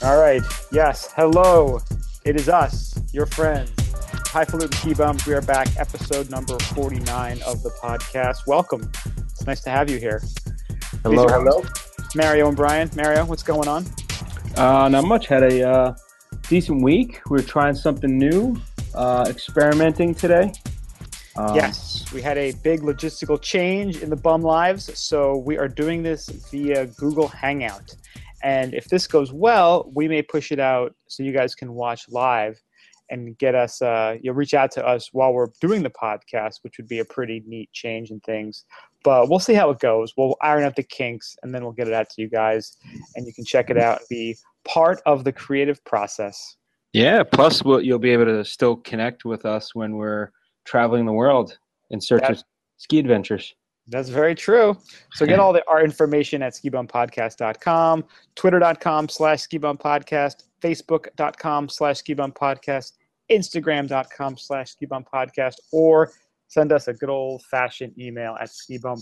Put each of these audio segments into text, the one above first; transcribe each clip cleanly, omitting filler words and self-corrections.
All right. Yes. Hello. It is us, your friends, Highfalutin Ski Bums. We are back, episode number 49 of the podcast. Welcome. It's nice to have you here. Hello. Mario and Brian. Mario, what's going on? Not much. Had a decent week. We were trying something new, experimenting today. Yes, we had a big logistical change in the bum lives, so we are doing this via Google Hangout. And if this goes well, we may push it out so you guys can watch live and get us, you'll reach out to us while we're doing the podcast, which would be a pretty neat change in things. But we'll see how it goes. We'll iron out the kinks, and then we'll get it out to you guys, and you can check it out and be part of the creative process. Yeah, plus you'll be able to still connect with us when we're traveling the world in search of ski adventures. That's very true. So get all our information at skibumpodcast.com, twitter.com/skibumpodcast, facebook.com/skibumpodcast, instagram.com/skibumpodcast, or send us a good old-fashioned email at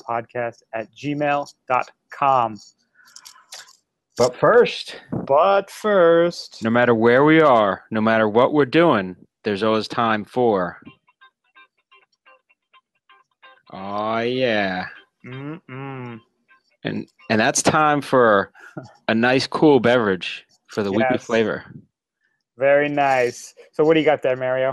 skibumpodcast@gmail.com. But first, no matter where we are, no matter what we're doing, there's always time for... Oh, yeah. Mm-mm. And that's time for a nice, cool beverage for the weekly flavor. Very nice. So what do you got there, Mario?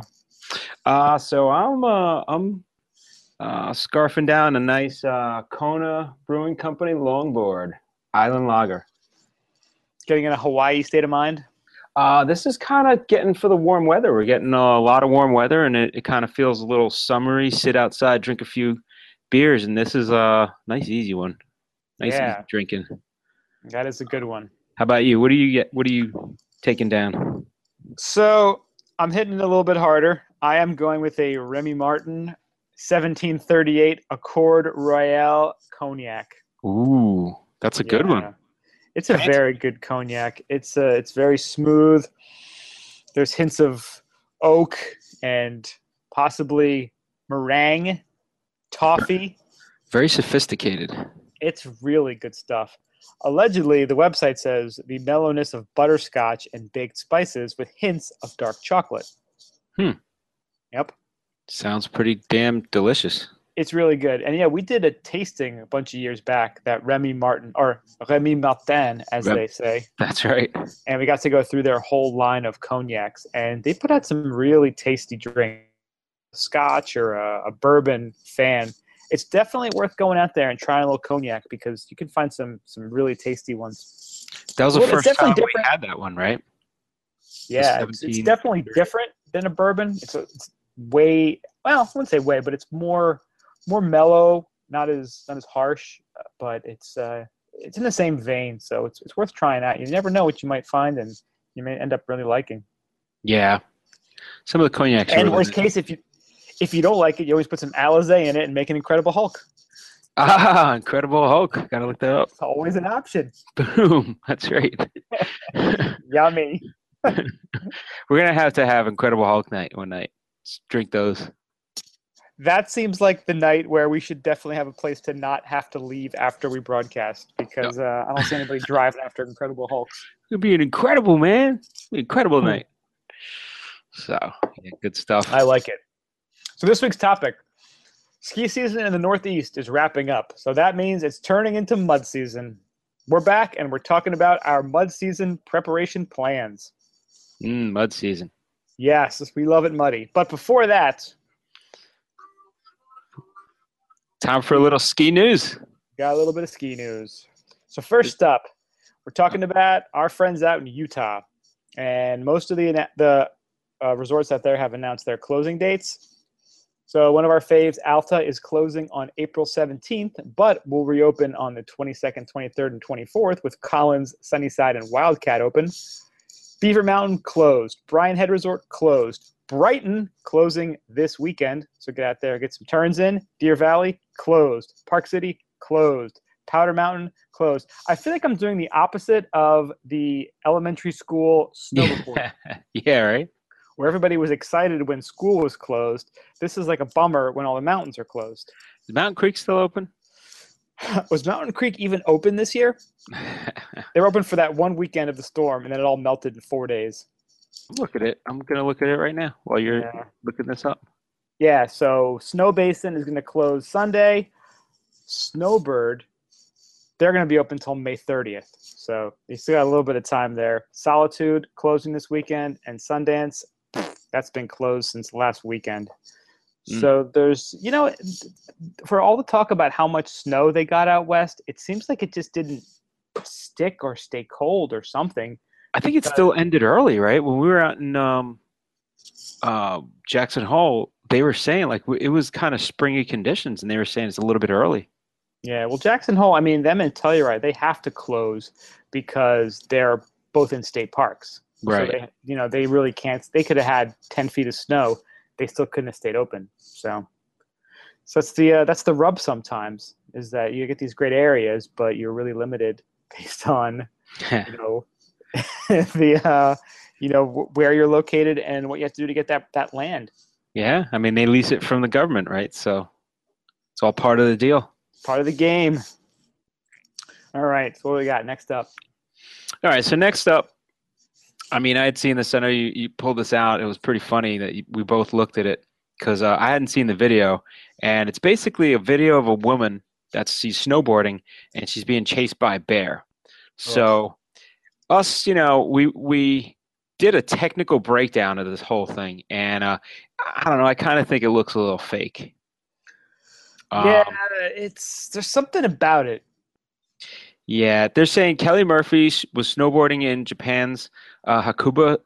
So I'm scarfing down a nice Kona Brewing Company Longboard Island Lager. Getting in a Hawaii state of mind? This is kind of getting for the warm weather. We're getting a lot of warm weather, and it kind of feels a little summery. Sit outside, drink a few beers, and this is a nice, easy one. Easy drinking. That is a good one. How about you? What do you get? What are you taking down? So I'm hitting it a little bit harder. I am going with a Remy Martin 1738 Accord Royale Cognac. Ooh, that's a good one. It's a very good cognac. It's very smooth. There's hints of oak and possibly meringue, toffee. Very sophisticated. It's really good stuff. Allegedly, the website says the mellowness of butterscotch and baked spices with hints of dark chocolate. Yep. Sounds pretty damn delicious. It's really good. And yeah, we did a tasting a bunch of years back, that Remy Martin, or Remy Martin, as they say. That's right. And we got to go through their whole line of cognacs, and they put out some really tasty drinks. Scotch or a bourbon fan, it's definitely worth going out there and trying a little cognac, because you can find some really tasty ones. That was the first time we had that one, right? Yeah, it's definitely different than a bourbon. It's way, well, I wouldn't say way, but it's more mellow, not as harsh, but it's in the same vein, so it's worth trying out. You never know what you might find, and you may end up really liking. Yeah, some of the cognacs. And worst case, if you don't like it, you always put some Alizé in it and make an Incredible Hulk. Incredible Hulk. Gotta look that up. It's always an option. Boom. That's right. Yummy. We're gonna have to have Incredible Hulk night one night. Let's drink those. That seems like the night where we should definitely have a place to not have to leave after we broadcast, because I don't see anybody driving after Incredible Hulks. It'll be an incredible, man. Incredible night. So, yeah, good stuff. I like it. So this week's topic, ski season in the Northeast is wrapping up. So that means it's turning into mud season. We're back, and we're talking about our mud season preparation plans. Mud season. Yes, we love it muddy. But before that, time for a little ski news. Got a little bit of ski news. So first up, we're talking about our friends out in Utah. And most of the resorts out there have announced their closing dates. So one of our faves, Alta, is closing on April 17th, but will reopen on the 22nd, 23rd, and 24th, with Collins, Sunnyside, and Wildcat open. Beaver Mountain closed. Bryan Head Resort closed. Brighton closing this weekend. So get out there, get some turns in. Deer Valley closed. Park City closed. Powder Mountain closed. I feel like I'm doing the opposite of the elementary school snowboard. Yeah, right? Where everybody was excited when school was closed. This is like a bummer when all the mountains are closed. Is Mountain Creek still open? Was Mountain Creek even open this year? They were open for that one weekend of the storm, and then it all melted in 4 days. Look at it. I'm gonna look at it right now while you're looking this up. Yeah, so Snow Basin is going to close Sunday. Snowbird, they're going to be open until May 30th. So you still got a little bit of time there. Solitude closing this weekend, and Sundance, that's been closed since last weekend. So there's, for all the talk about how much snow they got out west, it seems like it just didn't stick or stay cold or something. I think it still ended early, right? When we were out in Jackson Hole, they were saying like it was kind of springy conditions, and they were saying it's a little bit early. Yeah, well, Jackson Hole, I mean, them and Telluride, they have to close because they're both in state parks. Right. So they really can't. They could have had 10 feet of snow. They still couldn't have stayed open. So that's the rub sometimes, is that you get these great areas, but you're really limited based on, where you're located and what you have to do to get that land. Yeah, I mean, they lease it from the government, right? So it's all part of the deal. Part of the game. All right, so what do we got next up? All right, so next up, I mean, I had seen this. I know you pulled this out. It was pretty funny that we both looked at it because I hadn't seen the video. And it's basically a video of a woman she's snowboarding and she's being chased by a bear. So us, we did a technical breakdown of this whole thing. And I don't know, I kind of think it looks a little fake. Yeah, there's something about it. Yeah, they're saying Kelly Murphy was snowboarding in Japan's Hakuba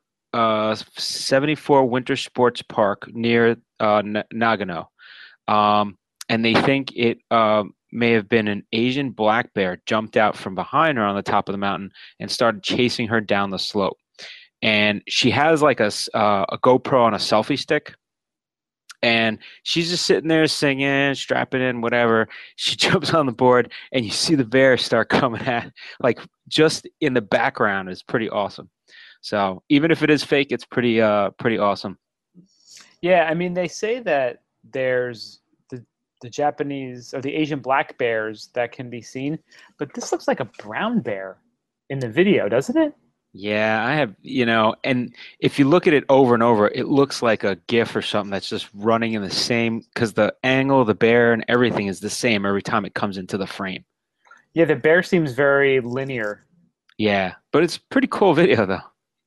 74 Winter Sports Park near Nagano. And they think it may have been an Asian black bear jumped out from behind her on the top of the mountain and started chasing her down the slope. And she has like a GoPro on a selfie stick. And she's just sitting there singing, strapping in, whatever. She jumps on the board, and you see the bear start coming at, like, just in the background. Is pretty awesome. So even if it is fake, it's pretty awesome. Yeah, I mean, they say that there's the Japanese or the Asian black bears that can be seen, but this looks like a brown bear in the video, doesn't it? Yeah, I have, and if you look at it over and over, it looks like a GIF or something that's just running in the same, because the angle of the bear and everything is the same every time it comes into the frame. Yeah, the bear seems very linear. Yeah, but it's a pretty cool video, though.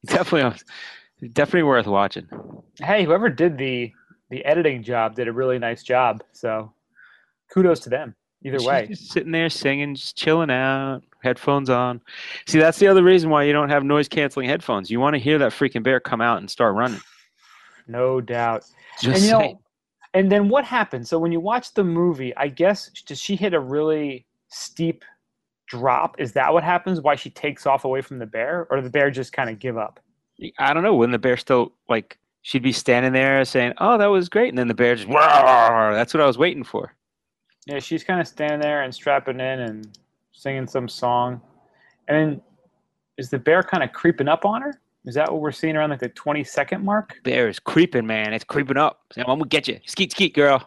Definitely worth watching. Hey, whoever did the editing job did a really nice job, so kudos to them. Either way. She's just sitting there singing, just chilling out, headphones on. See, that's the other reason why you don't have noise-canceling headphones. You want to hear that freaking bear come out and start running. No doubt. Just and then what happened? So when you watch the movie, I guess, does she hit a really steep drop? Is that what happens? Why she takes off away from the bear? Or did the bear just kind of give up? I don't know. When the bear still, like, she'd be standing there saying, oh, that was great. And then the bear just, Rawr! That's what I was waiting for. Yeah, she's kind of standing there and strapping in and singing some song. And then is the bear kind of creeping up on her? Is that what we're seeing around like the 20-second mark? Bear is creeping, man. It's creeping up. I'm going to get you. Skeet, skeet, girl.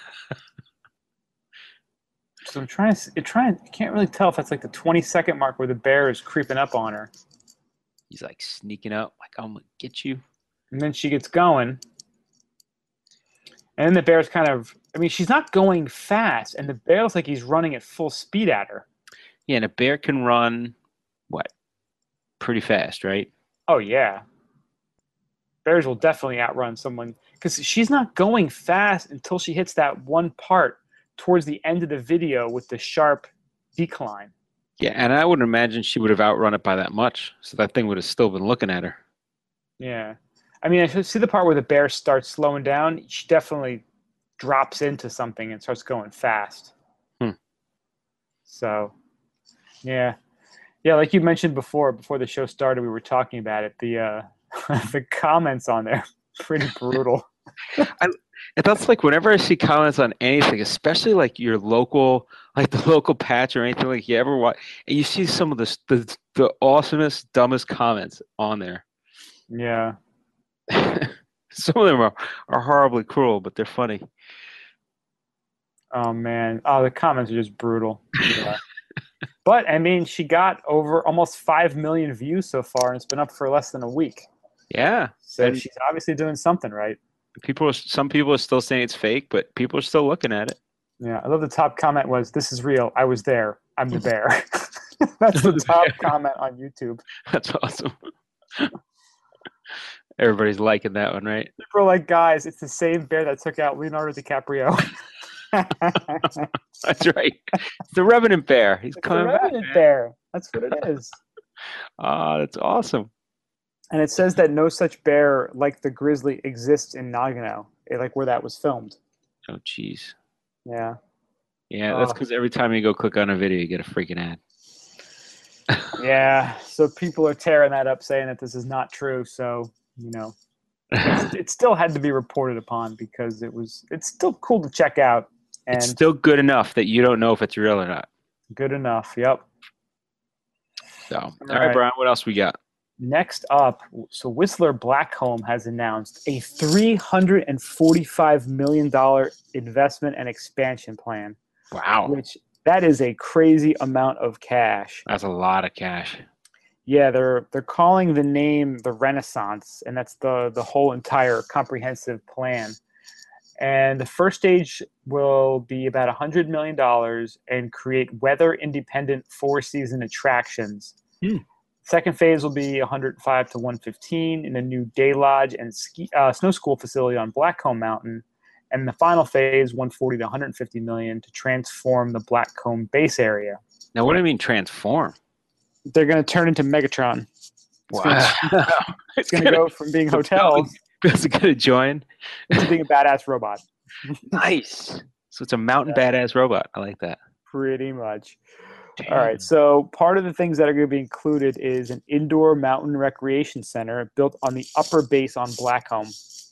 So I can't really tell if that's like the 20-second mark where the bear is creeping up on her. He's like sneaking up, like, I'm going to get you. And then she gets going. And then the bear's kind of, she's not going fast, and the bear looks like he's running at full speed at her. Yeah, and a bear can run, pretty fast, right? Oh, yeah. Bears will definitely outrun someone, because she's not going fast until she hits that one part towards the end of the video with the sharp decline. Yeah, and I wouldn't imagine she would have outrun it by that much, so that thing would have still been looking at her. Yeah. I see the part where the bear starts slowing down. She definitely drops into something and starts going fast. So, yeah. Yeah, like you mentioned before the show started, we were talking about it. The the comments on there, pretty brutal. That's like whenever I see comments on anything, especially like your local, like the local patch or anything like you ever watch, and you see some of the awesomest, dumbest comments on there. Yeah. Some of them are horribly cruel, but they're funny. Oh man. Oh, the comments are just brutal. Yeah. But I mean, she got over almost 5 million views so far, and it's been up for less than a week. Yeah, So and she's obviously doing something right. some people are still saying it's fake, but people are still looking at it. Yeah. I love the top comment was, "This is real. I was there. I'm the bear." That's the top comment on YouTube. That's awesome. Everybody's liking that one, right? People are like, "Guys, it's the same bear that took out Leonardo DiCaprio." That's right. It's the Revenant Bear. He's It's the coming back, Revenant man. Bear. That's what it is. Ah, that's awesome. And it says that no such bear like the grizzly exists in Nagano, like where that was filmed. Oh, jeez. Yeah. Yeah, that's Oh, because every time you go click on a video, you get a freaking ad. yeah. So people are tearing that up, saying that this is not true. So, you know, it still had to be reported upon because it's still cool to check out It's and still good enough that you don't know if it's real or not. good enough. Yep. So, all All right, right. Brian, what else we got? Next up, so Whistler Blackcomb has announced a $345 million investment and expansion plan, Wow, which that is a crazy amount of cash. that's a lot of cash. Yeah, they're calling the name the Renaissance, and that's the whole entire comprehensive plan. And the first stage will be about $100 million and create weather independent 4 season attractions. Hmm. Second phase will be 105 to 115 in a new day lodge and snow school facility on Blackcomb Mountain. And the final phase, 140 to 150 million, to transform the Blackcomb base area. Now, what do you mean transform? They're going to turn into Megatron. Wow, It's going to go from being hotels Bill's gonna join. to being a badass robot. Nice. So it's a mountain badass robot. I like that. Pretty much. Damn. All right. So part of the things that are going to be included is an indoor mountain recreation center built on the upper base on Blackcomb,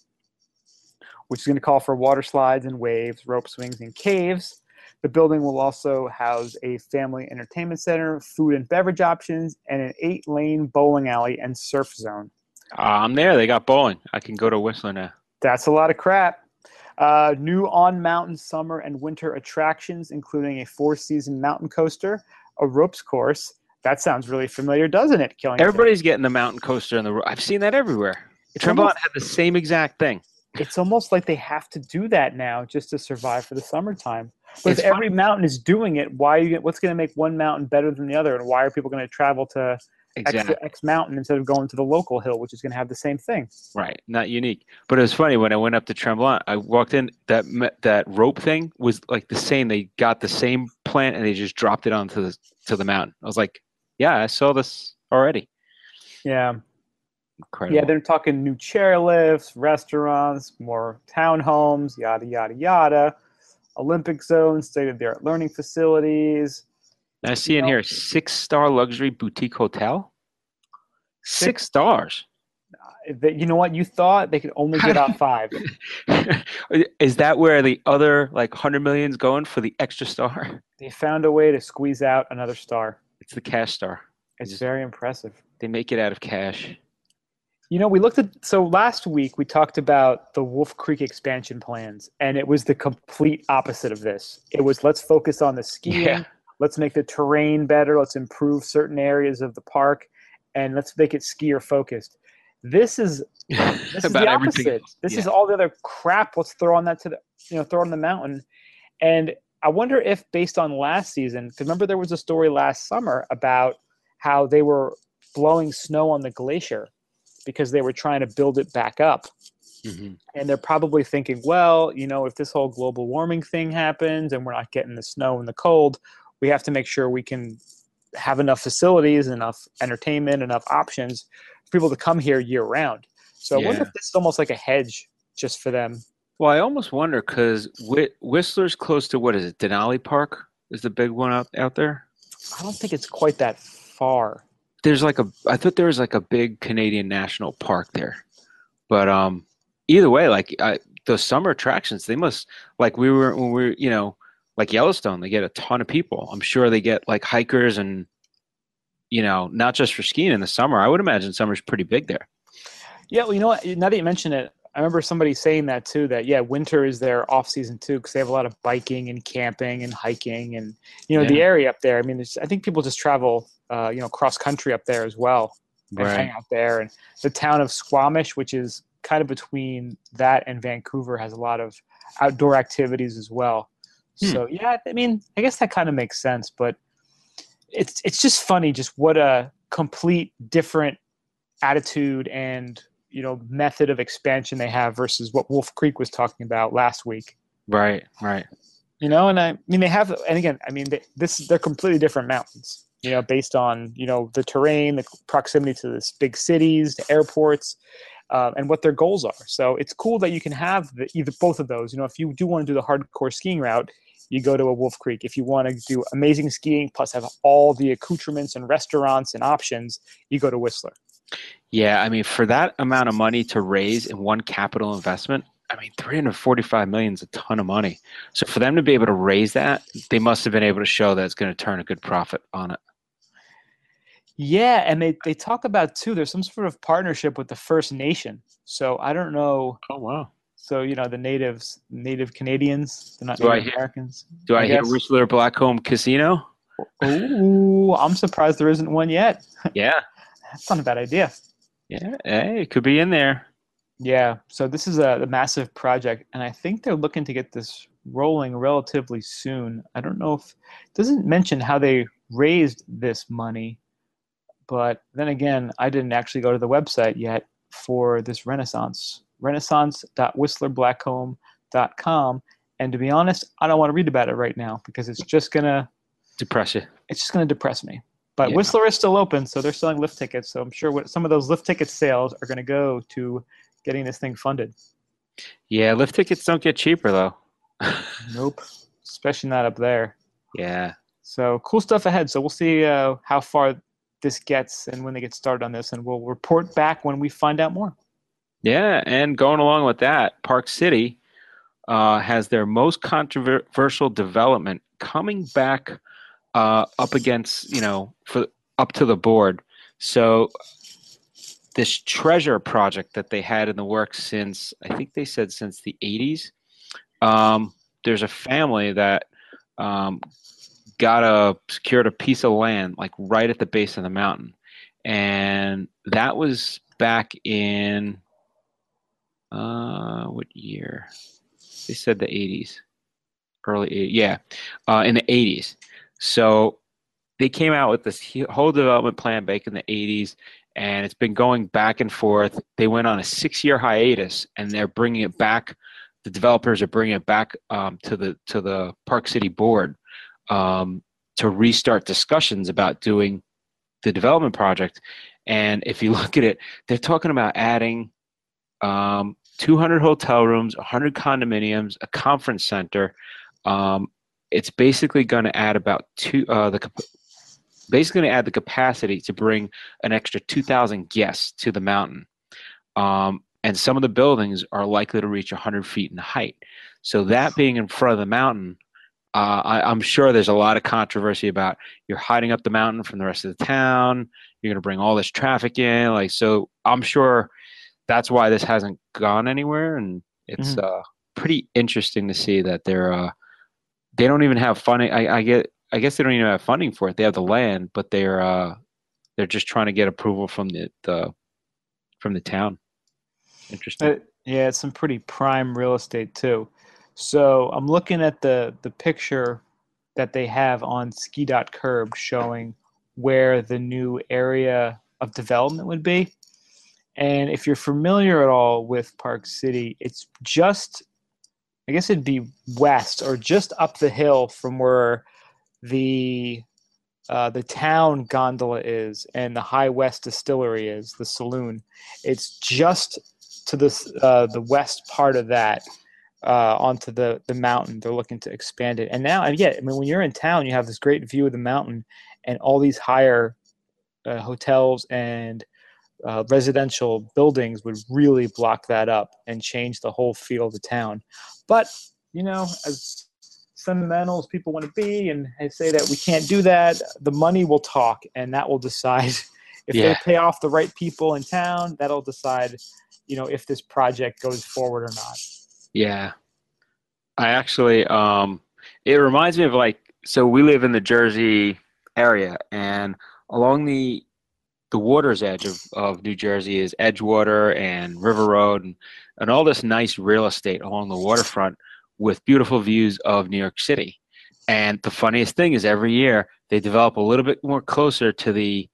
which is going to call for water slides and waves, rope swings, and caves. The building will also house a family entertainment center, food and beverage options, and an 8-lane bowling alley and surf zone. I'm there. They got bowling. I can go to Whistler now. That's a lot of crap. New on-mountain summer and winter attractions, including a 4-season mountain coaster, a ropes course. That sounds really familiar, doesn't it, Killington? Everybody's getting the mountain coaster and I've seen that everywhere. Tremblant had the same exact thing. It's almost like they have to do that now just to survive for the summertime. But if every mountain is doing it, what's going to make one mountain better than the other? And why are people going to travel to X mountain instead of going to the local hill, which is going to have the same thing? Right. Not unique. But it was funny when I went up to Tremblant, I walked in, that rope thing was like the same. They got the same plant and they just dropped it onto the mountain. I was like, yeah, I saw this already. Yeah. Incredible. Yeah, they're talking new chairlifts, restaurants, more townhomes, yada, yada, yada. Olympic zone, state-of-the-art learning facilities. I see in here 6-star luxury boutique hotel. 6 stars. You know what? You thought they could only get out 5. Is that where the other like 100 million's going for the extra star? They found a way to squeeze out another star. It's the cash star. It's very impressive. They make it out of cash. You know, last week we talked about the Wolf Creek expansion plans, and it was the complete opposite of this. It was, let's focus on the skiing, let's make the terrain better, let's improve certain areas of the park, and let's make it skier focused. This is the opposite. This is all the other crap. Let's throw on that throw on the mountain. And I wonder if, based on last season, because remember there was a story last summer about how they were blowing snow on the glacier because they were trying to build it back up. Mm-hmm. And they're probably thinking, well, if this whole global warming thing happens and we're not getting the snow and the cold, we have to make sure we can have enough facilities, enough entertainment, enough options for people to come here year round. So I wonder if this is almost like a hedge just for them. Well, I almost wonder because Whistler's close to, what is it, Denali Park is the big one out there? I don't think it's quite that far. I thought there was like a big Canadian national park there. But either way, like those summer attractions, they must, like when we were, like Yellowstone, they get a ton of people. I'm sure they get like hikers and, not just for skiing in the summer. I would imagine summer's pretty big there. Yeah, well, you know what? Now that you mention it, I remember somebody saying that too, that yeah, winter is their off season too, because they have a lot of biking and camping and hiking and, the area up there. I mean, I think people just travel, cross country up there as well and hang out there. And the town of Squamish, which is kind of between that and Vancouver, has a lot of outdoor activities as well. So yeah, I mean, I guess that kind of makes sense, but it's just funny just what a complete different attitude and method of expansion they have versus what Wolf Creek was talking about last week. Right. And I mean they have, and again, I mean they're completely different mountains. Based on the terrain, the proximity to the big cities, the airports, and what their goals are. So it's cool that you can have either both of those. If you do want to do the hardcore skiing route, you go to a Wolf Creek. If you want to do amazing skiing plus have all the accoutrements and restaurants and options, you go to Whistler. Yeah, I mean, for that amount of money to raise in one capital investment, I mean, $345 million is a ton of money. So for them to be able to raise that, they must have been able to show that it's going to turn a good profit on it. Yeah, and they talk about too, there's some sort of partnership with the First Nation. So I don't know. Oh, wow. So, the Native Canadians, they're not Native Americans. Do I hear Whistler Blackcomb Casino? Ooh, I'm surprised there isn't one yet. Yeah. That's not a bad idea. Yeah, hey, it could be in there. Yeah, so this is a massive project, and I think they're looking to get this rolling relatively soon. I don't know if it doesn't mention how they raised this money, but then again, I didn't actually go to the website yet for this renaissance.whistlerblackcomb.com, and to be honest, I don't want to read about it right now because it's just going to depress you. It's just going to depress me. But yeah. Whistler is still open, so they're selling lift tickets. So I'm sure some of those lift ticket sales are going to go to getting this thing funded. Yeah, lift tickets don't get cheaper, though. Nope, especially not up there. Yeah. So cool stuff ahead. So we'll see how far this gets and when they get started on this, and we'll report back when we find out more. Yeah, and going along with that, Park City has their most controversial development coming back up against, up to the board. So this treasure project that they had in the works since, I think they said since the 80s, there's a family that secured a piece of land like right at the base of the mountain. And that was back in, what year? They said the 80s, early 80s. Yeah, in the 80s. So they came out with this whole development plan back in the 80s, and it's been going back and forth. They went on a 6-year hiatus, and they're bringing it back. The developers are bringing it back to the Park City board to restart discussions about doing the development project. And if you look at it, they're talking about adding 200 hotel rooms, 100 condominiums, a conference center. It's basically going to add about the capacity to bring an extra 2,000 guests to the mountain. And some of the buildings are likely to reach 100 feet in height. So that being in front of the mountain, I'm sure there's a lot of controversy about you're hiding up the mountain from the rest of the town. You're going to bring all this traffic in. So I'm sure that's why this hasn't gone anywhere. And it's pretty interesting to see that they don't even have funding. I guess they don't even have funding for it. They have the land, but they're just trying to get approval from the town. Interesting. Yeah, it's some pretty prime real estate too. So I'm looking at the picture that they have on ski.curb showing where the new area of development would be. And if you're familiar at all with Park City, it's just, I guess it'd be west or just up the hill from where the town gondola is and the High West Distillery is, the saloon. It's just to the west part of that, onto the mountain. They're looking to expand it. And now, I mean, when you're in town, you have this great view of the mountain and all these higher hotels and residential buildings would really block that up and change the whole feel of the town. But, as sentimental as people want to be and say that we can't do that, the money will talk, and that will decide if they pay off the right people in town. That'll decide if this project goes forward or not. Yeah. I actually, it reminds me of so we live in the Jersey area, and along the water's edge of New Jersey is Edgewater and River Road and all this nice real estate along the waterfront with beautiful views of New York City. And the funniest thing is every year they develop a little bit more closer to the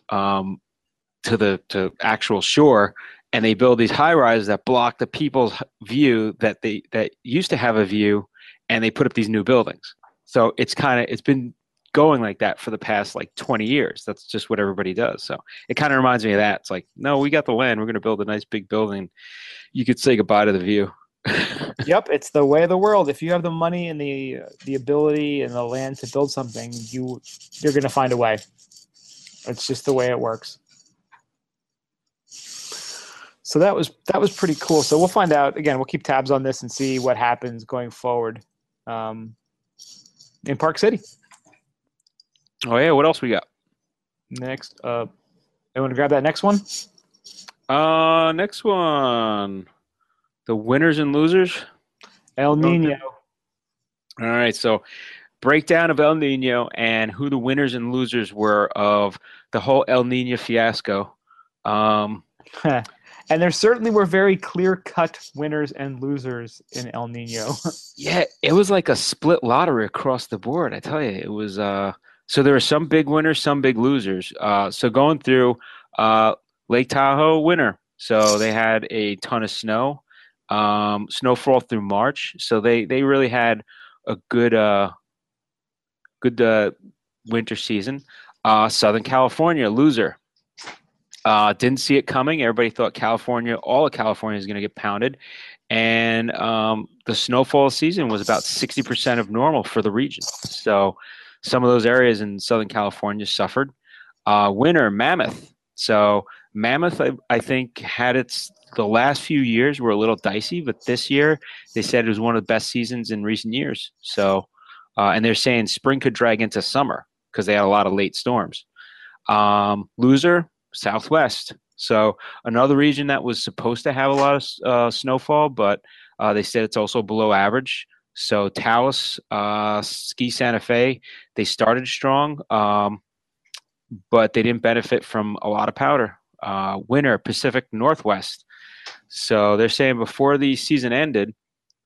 to actual shore, and they build these high rises that block the people's view that used to have a view, and they put up these new buildings. So it's been going like that for the past 20 years. That's just what everybody does. So it kind of reminds me of that. It's like, no, we got the land. We're going to build a nice big building. You could say goodbye to the view. Yep, it's the way of the world. If you have the money and the ability and the land to build something, you're going to find a way. It's just the way it works. So that was pretty cool. So we'll find out. Again, we'll keep tabs on this and see what happens going forward in Park City. Oh yeah, what else we got? Next, I want to grab that next one. Next one, the winners and losers. El Nino. All right, so breakdown of El Nino and who the winners and losers were of the whole El Nino fiasco. And there certainly were very clear-cut winners and losers in El Nino. Yeah, it was like a split lottery across the board. I tell you, it was. So there were some big winners, some big losers. So going through Lake Tahoe winner. So they had a ton of snow, snowfall through March. So they really had a good winter season. Southern California loser. Didn't see it coming. Everybody thought all of California is going to get pounded. And the snowfall season was about 60% of normal for the region. So some of those areas in Southern California suffered. Winter, Mammoth. So Mammoth, I think, the last few years were a little dicey, but this year they said it was one of the best seasons in recent years. So, and they're saying spring could drag into summer because they had a lot of late storms. Loser, Southwest. So another region that was supposed to have a lot of snowfall, but they said it's also below average. So Taos, Ski Santa Fe, they started strong, but they didn't benefit from a lot of powder. Winter, Pacific Northwest. So they're saying before the season ended,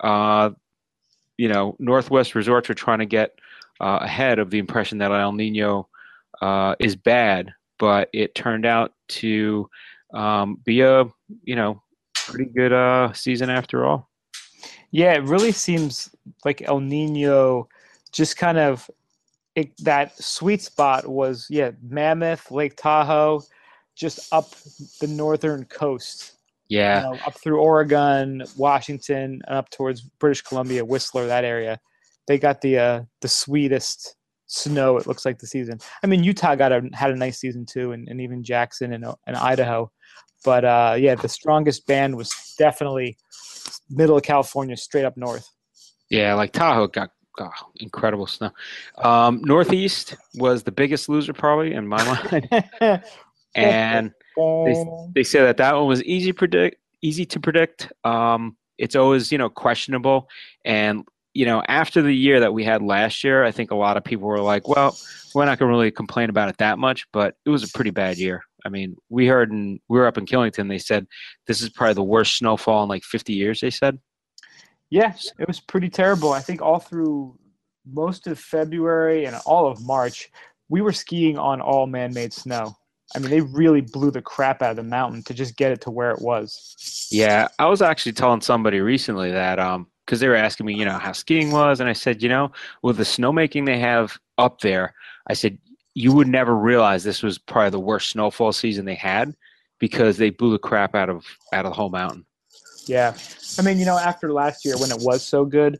Northwest resorts were trying to get ahead of the impression that El Nino is bad, but it turned out to be a pretty good season after all. Yeah, it really seems like El Nino just kind of that sweet spot was Mammoth, Lake Tahoe, just up the northern coast. Yeah, up through Oregon, Washington, and up towards British Columbia, Whistler, that area. They got the sweetest snow, it looks like, the season. I mean, Utah had a nice season too, and even Jackson and Idaho. But the strongest band was definitely middle of California, straight up north. Yeah, like Tahoe got incredible snow. Northeast was the biggest loser probably in my mind, and they say that one was easy to predict. It's always questionable, and after the year that we had last year, I think a lot of people were like, well, we're not going to really complain about it that much, but it was a pretty bad year. I mean, we were up in Killington. They said this is probably the worst snowfall in 50 years, they said. Yes, it was pretty terrible. I think all through most of February and all of March, we were skiing on all man-made snow. I mean, they really blew the crap out of the mountain to just get it to where it was. Yeah, I was actually telling somebody recently that because they were asking me, how skiing was, and I said, with the snowmaking they have up there, I said, you would never realize this was probably the worst snowfall season they had because they blew the crap out of the whole mountain. Yeah. I mean, after last year when it was so good,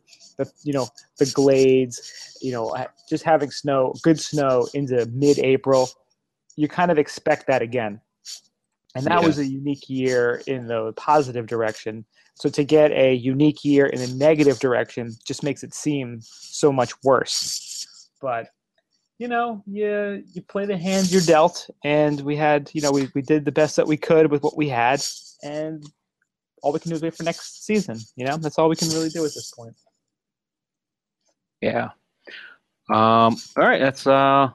the Glades, just having good snow into mid-April, you kind of expect that again. And that was a unique year in the positive direction. So to get a unique year in a negative direction just makes it seem so much worse. But you play the hand you're dealt, and we had, we did the best that we could with what we had, and all we can do is wait for next season. That's all we can really do at this point. Yeah. All right. That's all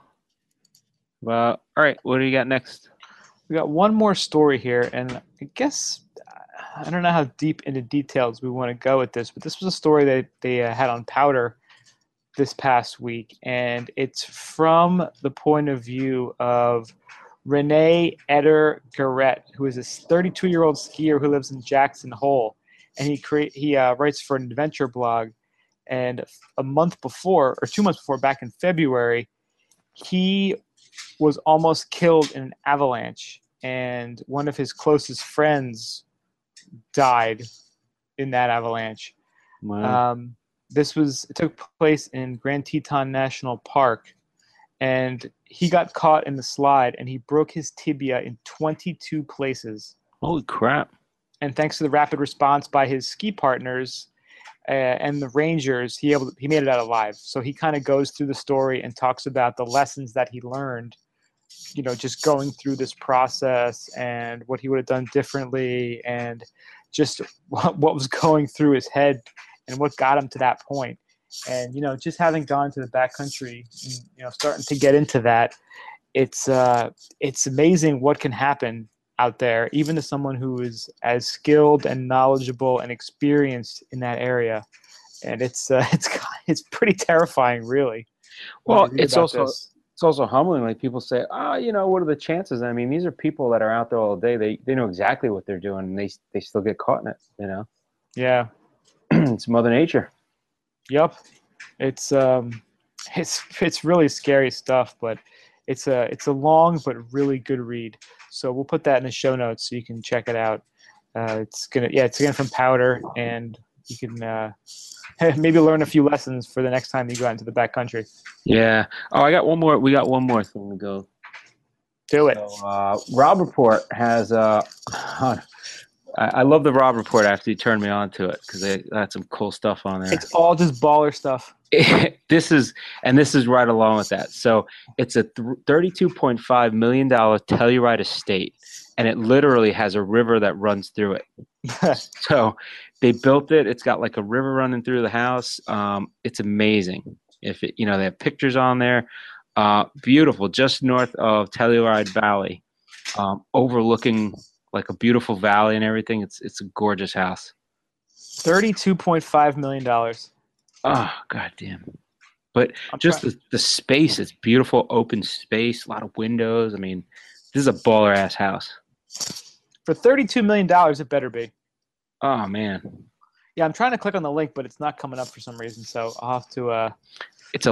right. What do you got next? We got one more story here, and I guess I don't know how deep into details we want to go with this, but this was a story that they had on Powder this past week, and it's from the point of view of Renee Eder Garrett, who is a 32-year-old skier who lives in Jackson Hole, and he writes for an adventure blog. And a month before, or 2 months before, back in February, he was almost killed in an avalanche, and one of his closest friends died in that avalanche. Wow. It took place in Grand Teton National Park, and he got caught in the slide, and he broke his tibia in 22 places. Holy crap. And thanks to the rapid response by his ski partners and the rangers, he made it out alive. So he kind of goes through the story and talks about the lessons that he learned, just going through this process and what he would have done differently, and just what was going through his head and what got him to that point. And, just having gone to the backcountry and, starting to get into that, it's amazing what can happen out there, even to someone who is as skilled and knowledgeable and experienced in that area. And it's pretty terrifying, really. Well, it's also humbling. Like, people say, what are the chances? I mean, these are people that are out there all day. They know exactly what they're doing, and they still get caught in it, Yeah. It's Mother Nature. Yep. It's really scary stuff, but it's a long but really good read. So we'll put that in the show notes so you can check it out. It's again from Powder, and you can maybe learn a few lessons for the next time you go out into the backcountry. Yeah. Oh, I got one more. We got one more thing to go. Do it. So, Rob Report has I love the Rob Report after you turned me on to it, because they had some cool stuff on there. It's all just baller stuff. This is right along with that. So it's a $32.5 million Telluride estate, and it literally has a river that runs through it. So they built it. It's got like a river running through the house. It's amazing. They have pictures on there. Beautiful, just north of Telluride Valley, overlooking like a beautiful valley and everything. It's a gorgeous house. $32.5 million. Oh, goddamn. But just the space, it's beautiful, open space, a lot of windows. I mean, this is a baller ass house. For $32 million, it better be. Oh, man. Yeah, I'm trying to click on the link, but it's not coming up for some reason. So I'll have to. It's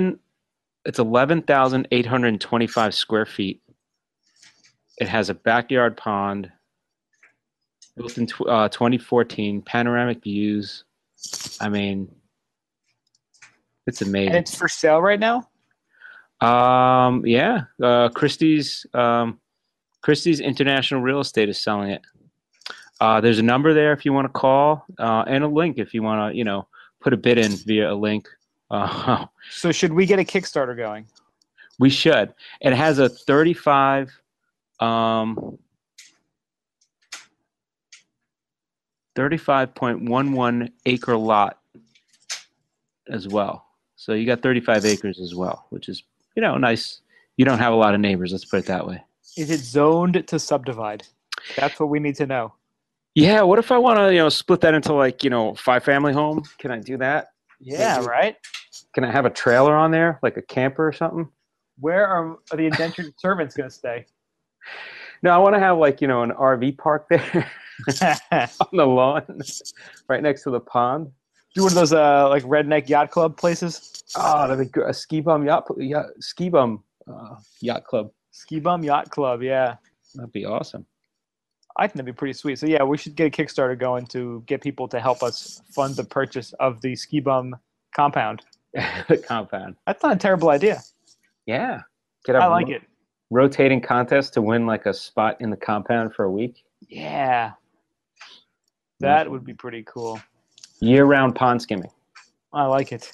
11,825 square feet. It has a backyard pond, built in 2014, panoramic views. I mean, it's amazing. And it's for sale right now? Yeah. Christie's International Real Estate is selling it. There's a number there if you want to call, and a link if you want to, put a bid in via a link. So should we get a Kickstarter going? We should. It has a 35.11 acre lot as well. So you got 35 acres as well, which is, nice. You don't have a lot of neighbors, let's put it that way. Is it zoned to subdivide? That's what we need to know. Yeah, what if I want to, split that into 5-family home? Can I do that? Yeah, right? Can I have a trailer on there, like a camper or something? Where are the indentured servants going to stay? No, I want to have an RV park there on the lawn, right next to the pond. Do one of those redneck yacht club places. Oh, that'd be good. A ski bum yacht club. Ski bum yacht club. Yeah, that'd be awesome. I think that'd be pretty sweet. So yeah, we should get a Kickstarter going to get people to help us fund the purchase of the ski bum compound. The compound. That's not a terrible idea. Yeah, I like it. Rotating contest to win a spot in the compound for a week. Yeah, that would be pretty cool. Year-round pond skimming. I like it.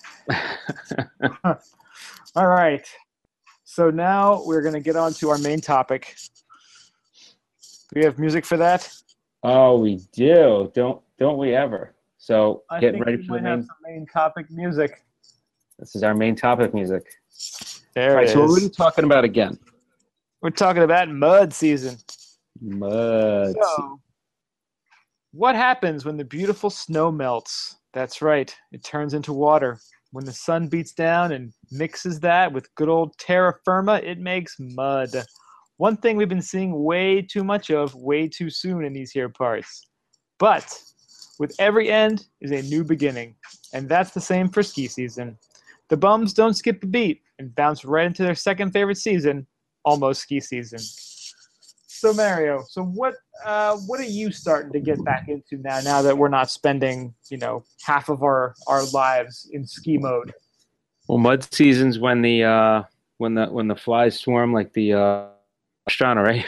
All right. So now we're going to get on to our main topic. Do we have music for that? Oh, we do. Don't we ever? So I get think ready we for the might have main. some main topic music. This is our main topic music. All There right. it So what are we is. talking about again? We're talking about mud season. Mud. So, what happens when the beautiful snow melts? That's right, it turns into water. When the sun beats down and mixes that with good old terra firma, it makes mud. One thing we've been seeing way too much of way too soon in these here parts. But with every end is a new beginning, and that's the same for ski season. The bums don't skip a beat and bounce right into their second favorite season, almost ski season. So Mario, so what are you starting to get back into now? Now that we're not spending, half of our lives in ski mode. Well, mud season's when the flies swarm like the restaurant, right?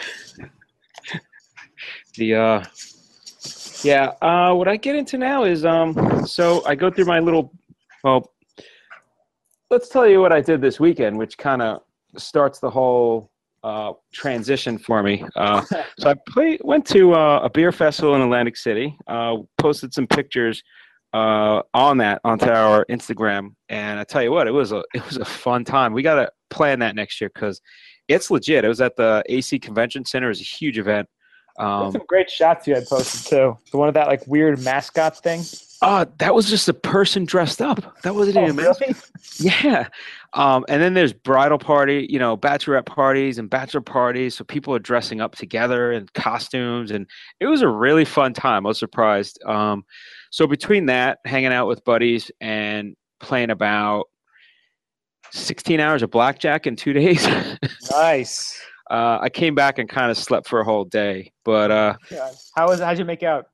The yeah. What I get into now is so I go through my little. Well, let's tell you what I did this weekend, which kind of starts the whole transition for me. So went to a beer festival in Atlantic City. Posted some pictures on that onto our Instagram, and I tell you what, it was a fun time. We got to plan that next year because it's legit. It was at the AC Convention Center. It was a huge event. There's some great shots you had posted too. The one of that like weird mascot thing. That was just a person dressed up. That wasn't even really? Yeah. And then there's bridal party, bachelorette parties and bachelor parties. So people are dressing up together in costumes, and it was a really fun time. I was surprised. So between that, hanging out with buddies and playing about 16 hours of blackjack in 2 days. Nice. I came back and kind of slept for a whole day, but how'd you make out?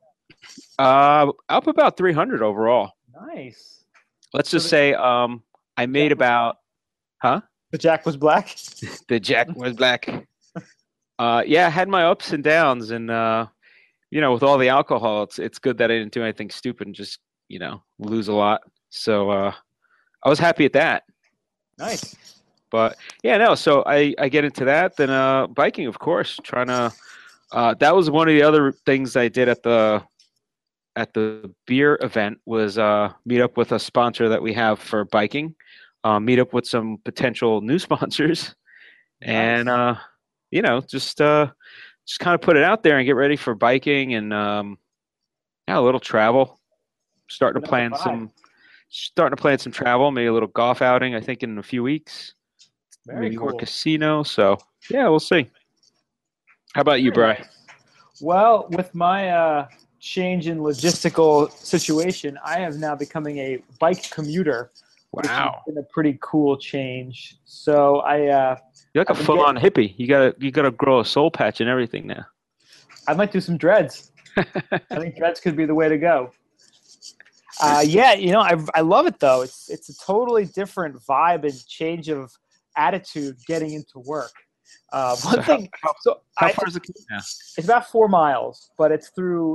up about 300 overall. Nice. Let's just say I made about, huh? The jack was black? The jack was black. Yeah, I had my ups and downs, and with all the alcohol, it's good that I didn't do anything stupid and just lose a lot. So I was happy at that. Nice. But yeah, no. So I get into that. Then biking, of course. Trying to. That was one of the other things I did at the beer event was meet up with a sponsor that we have for biking. Meet up with some potential new sponsors, nice. And just kind of put it out there and get ready for biking and a little travel. Starting to plan some travel, maybe a little golf outing. I think in a few weeks. Maybe cool. More casino. So yeah, we'll see. How about you, Bri? Nice. Well, with my change in logistical situation, I have now becoming a bike commuter. Wow, which has been a pretty cool change. So you're like a full-on hippie. You gotta grow a soul patch and everything now. I might do some dreads. I think dreads could be the way to go. Yeah, I love it though. It's a totally different vibe and change of attitude getting into work. How far is it now? It's about 4 miles, but it's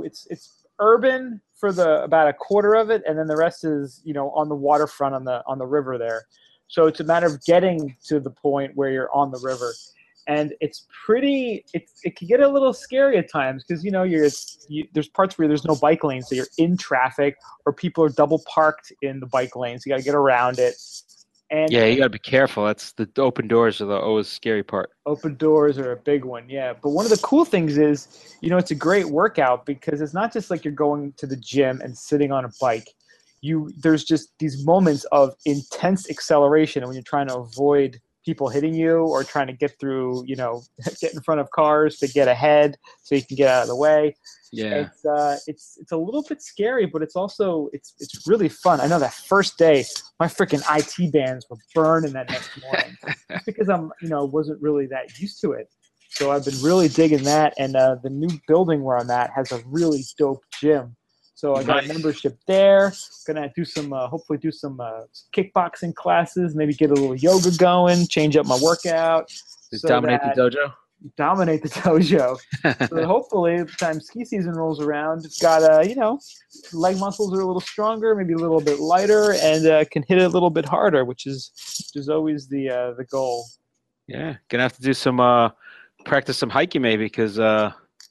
urban for about a quarter of it, and then the rest is on the waterfront on the river there. So it's a matter of getting to the point where you're on the river, and it's pretty. It can get a little scary at times because there's parts where there's no bike lane, so you're in traffic, or people are double parked in the bike lane, so you got to get around it. And yeah, you got to be careful. That's the open doors are the always scary part. Open doors are a big one, yeah. But one of the cool things is, it's a great workout because it's not just like you're going to the gym and sitting on a bike. There's just these moments of intense acceleration when you're trying to avoid people hitting you or trying to get through, get in front of cars to get ahead so you can get out of the way. Yeah, it's a little bit scary, but it's also it's really fun. I know that first day, my freaking IT bands were burning that next morning, just because I'm wasn't really that used to it. So I've been really digging that, and the new building where I'm at has a really dope gym. So I got a membership there. Gonna do some hopefully do some kickboxing classes, maybe get a little yoga going, change up my workout. Just dominate the dojo. Dominate the dojo. So hopefully, by the time ski season rolls around, it's got leg muscles are a little stronger, maybe a little bit lighter, and can hit it a little bit harder, which is always the goal. Yeah, gonna have to do some practice some hiking maybe because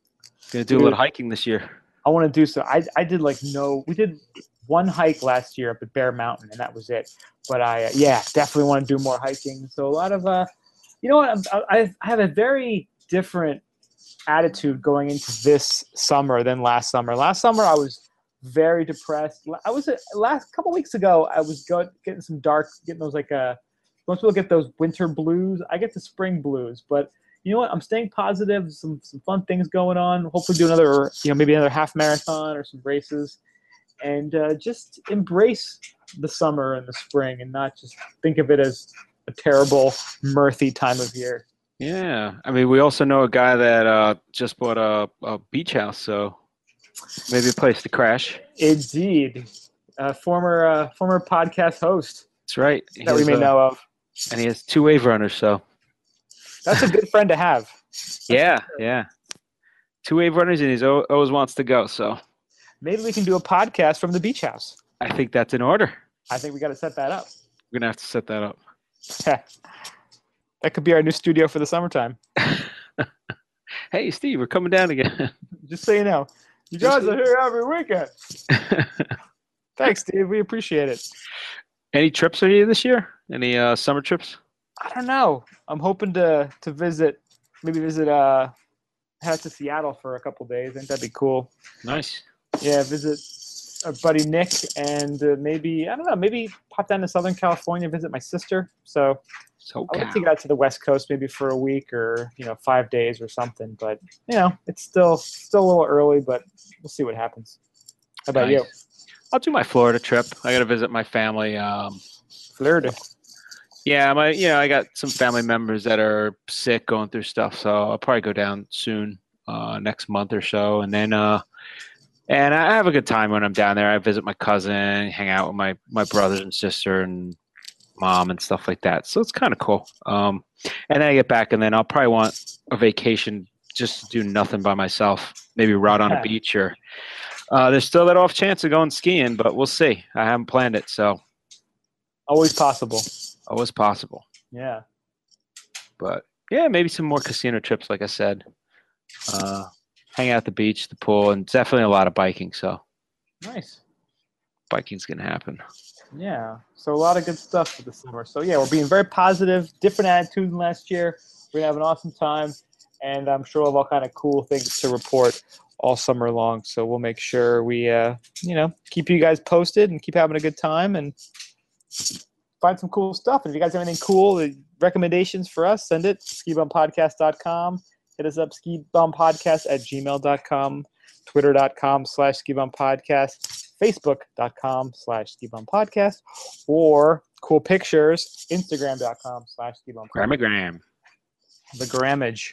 Gonna do a little hiking this year. I want to do so. I did we did one hike last year up at Bear Mountain, and that was it. But I definitely want to do more hiking. So a lot of you know what, I have a very different attitude going into this summer than last summer. Last summer I was very depressed. I was last couple weeks ago. I was getting those most people get those winter blues. I get the spring blues, but you know what? I'm staying positive. Some fun things going on. Hopefully, do another maybe another half marathon or some races, and just embrace the summer and the spring, and not just think of it as a terrible, mirthy time of year. Yeah, I mean, we also know a guy that just bought a beach house, so maybe a place to crash. Indeed, former podcast host. That's right. That we may know of, and he has 2 wave runners, so that's a good friend to have. Yeah. 2 wave runners, and he always wants to go. So maybe we can do a podcast from the beach house. I think that's in order. I think we got to set that up. We're gonna have to set that up. That could be our new studio for the summertime. Hey, Steve, we're coming down again. Just so you know. You guys are here every weekend. Thanks, Steve. We appreciate it. Any trips for you this year? Any summer trips? I don't know. I'm hoping to visit, head out to Seattle for a couple days. I think that'd be cool. Nice. Yeah, visit our buddy Nick, and maybe pop down to Southern California, visit my sister. So I'd like to get out to the West Coast maybe for a week or 5 days or something. But it's still a little early, but we'll see what happens. How about you? I'll do my Florida trip. I got to visit my family. Florida. Yeah, I got some family members that are sick, going through stuff, so I'll probably go down soon, next month or so, and then and I have a good time when I'm down there. I visit my cousin, hang out with my brothers and sister and mom and stuff like that. So it's kind of cool. And then I get back, and then I'll probably want a vacation just to do nothing by myself, maybe ride on a beach or there's still that off chance of going skiing, but we'll see. I haven't planned it, so always possible. Always possible. Yeah. But yeah, maybe some more casino trips, like I said. Hang out at the beach, the pool, and definitely a lot of biking. So nice. Biking's gonna happen. Yeah. So a lot of good stuff for the summer. So yeah, we're being very positive, different attitude than last year. We're gonna have an awesome time, and I'm sure we'll have all kind of cool things to report all summer long. So we'll make sure we keep you guys posted and keep having a good time and find some cool stuff. And if you guys have anything cool, recommendations for us, send it. skibumpodcast.com. Hit us up, skibumpodcast@gmail.com, twitter.com/skibumpodcast, facebook.com/skibumpodcast, or cool pictures, instagram.com/skibumpodcast. Gramagram. The grammage.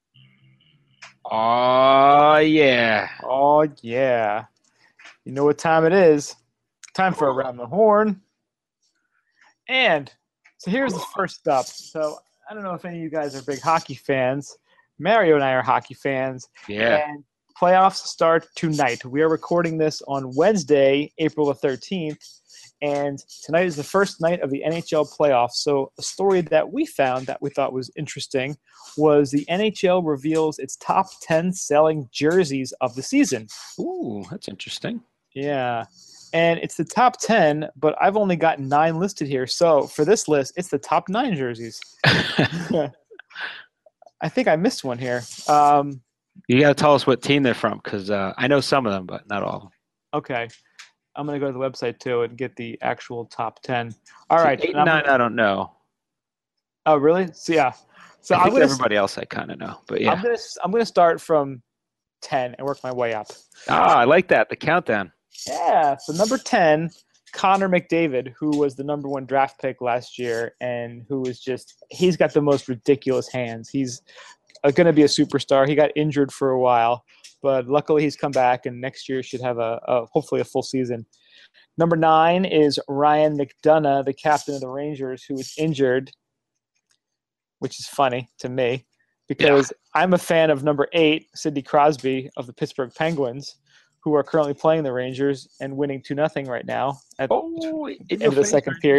Oh, yeah. Oh, yeah. You know what time it is. Time for Around the Horn. And so here's the first up. So I don't know if any of you guys are big hockey fans. Mario and I are hockey fans. Yeah. And playoffs start tonight. We are recording this on Wednesday, April the 13th. And tonight is the first night of the NHL playoffs. So a story that we found that we thought was interesting was the NHL reveals its top 10 selling jerseys of the season. Ooh, that's interesting. Yeah. And it's the top 10, but I've only got 9 listed here. So for this list, it's the top 9 jerseys. I think I missed one here. You got to tell us what team they're from, because I know some of them, but not all of them. Okay. I'm going to go to the website, too, and get the actual top 10. All right. 8 and 9, I don't know. Oh, really? So, yeah. So I think everybody else I kind of know, but yeah. I'm going to start from 10 and work my way up. Ah, I like that, the countdown. Yeah. So number 10, Connor McDavid, who was the number 1 draft pick last year and who is he's got the most ridiculous hands. He's going to be a superstar. He got injured for a while, but luckily he's come back, and next year should have hopefully a full season. Number 9 is Ryan McDonough, the captain of the Rangers, who is injured, which is funny to me because I'm a fan of number 8, Sidney Crosby of the Pittsburgh Penguins, who are currently playing the Rangers and winning 2-0 right now at the end of the second period.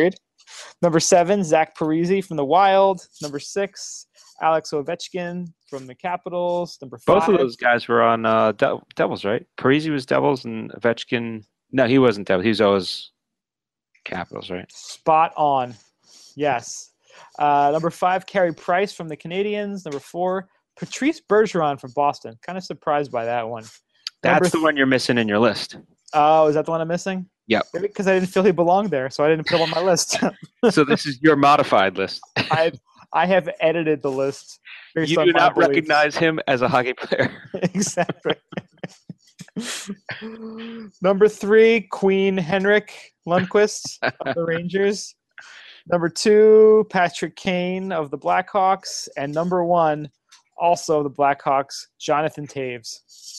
Number 7, Zach Parise from the Wild. Number 6, Alex Ovechkin from the Capitals. Number 5. Both of those guys were on Devils, right? Parise was Devils and Ovechkin. No, he wasn't Devils. He was always Capitals, right? Spot on. Yes. Number 5, Carey Price from the Canadiens. Number 4, Patrice Bergeron from Boston. Kind of surprised by that one. That's the one you're missing in your list. Oh, is that the one I'm missing? Yep. Maybe because I didn't feel he belonged there, so I didn't put him on my list. So this is your modified list. I have edited the list. You do not recognize him as a hockey player. Exactly. Number 3, Queen Henrik Lundqvist of the Rangers. Number 2, Patrick Kane of the Blackhawks. And number 1, also the Blackhawks, Jonathan Toews.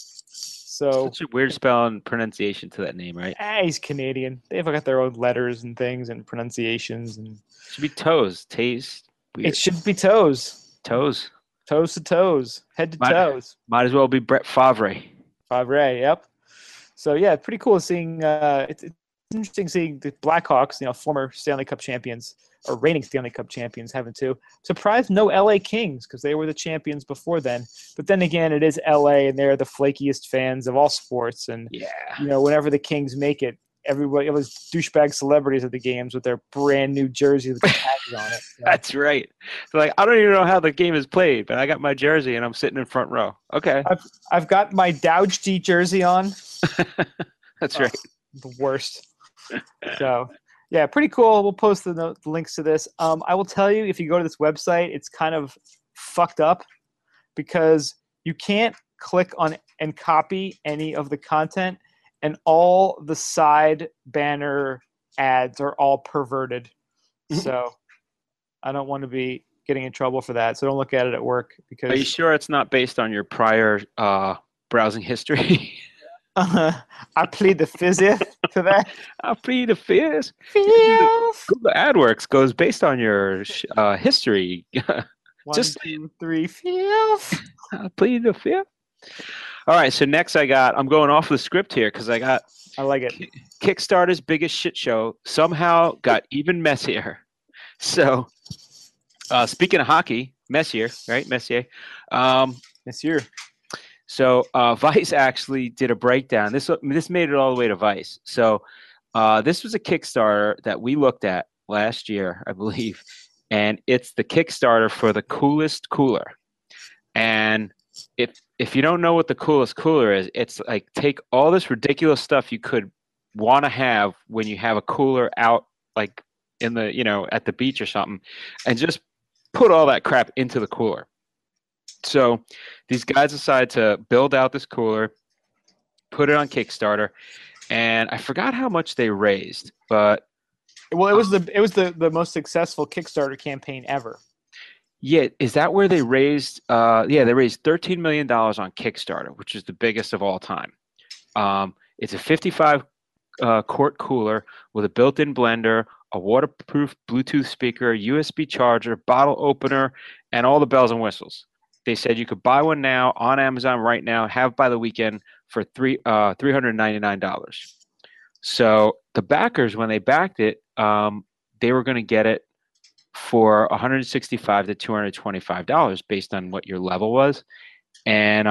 So such a weird spell and pronunciation to that name, right? He's Canadian. They've got their own letters and things and pronunciations. And it should be toes. Taste. Weird. It should be toes. Toes. Toes to toes. Head to toes. Might as well be Brett Favre. Favre, yep. So yeah, pretty cool seeing. It's interesting seeing the Blackhawks, former Stanley Cup champions or reigning Stanley Cup champions, having to. Surprised no LA Kings because they were the champions before then. But then again, it is LA, and they're the flakiest fans of all sports. And whenever the Kings make it, everybody, it was douchebag celebrities at the games with their brand new jersey with the tags on it. So. That's right. So like, I don't even know how the game is played, but I got my jersey and I'm sitting in front row. Okay. I've got my Douge G jersey on. That's right. The worst. So, yeah, pretty cool. We'll post the links to this. I will tell you, if you go to this website, it's kind of fucked up because you can't click on and copy any of the content, and all the side banner ads are all perverted. So I don't want to be getting in trouble for that. So don't look at it at work. Because are you sure it's not based on your prior browsing history? I plead the fifth to that. I plead the fifth. Google AdWords goes based on your history. 1, 2, 3, fifth. I plead the fifth. All right, so next I'm going off the script here because I like it. Kickstarter's biggest shit show somehow got even messier. So, speaking of hockey, Messier, right? Messier. Messier. So Vice actually did a breakdown. This made it all the way to Vice. So this was a Kickstarter that we looked at last year, I believe, and it's the Kickstarter for the Coolest Cooler. And if you don't know what the Coolest Cooler is, it's like take all this ridiculous stuff you could want to have when you have a cooler out, like in the at the beach or something, and just put all that crap into the cooler. So these guys decided to build out this cooler, put it on Kickstarter, and I forgot how much they raised, but it was the most successful Kickstarter campaign ever. Yeah, is that where they raised? They raised $13 million on Kickstarter, which is the biggest of all time. It's a 55 quart cooler with a built-in blender, a waterproof Bluetooth speaker, USB charger, bottle opener, and all the bells and whistles. They said you could buy one now on Amazon right now, have by the weekend for $399. So the backers, when they backed it, they were going to get it for $165 to $225 based on what your level was. And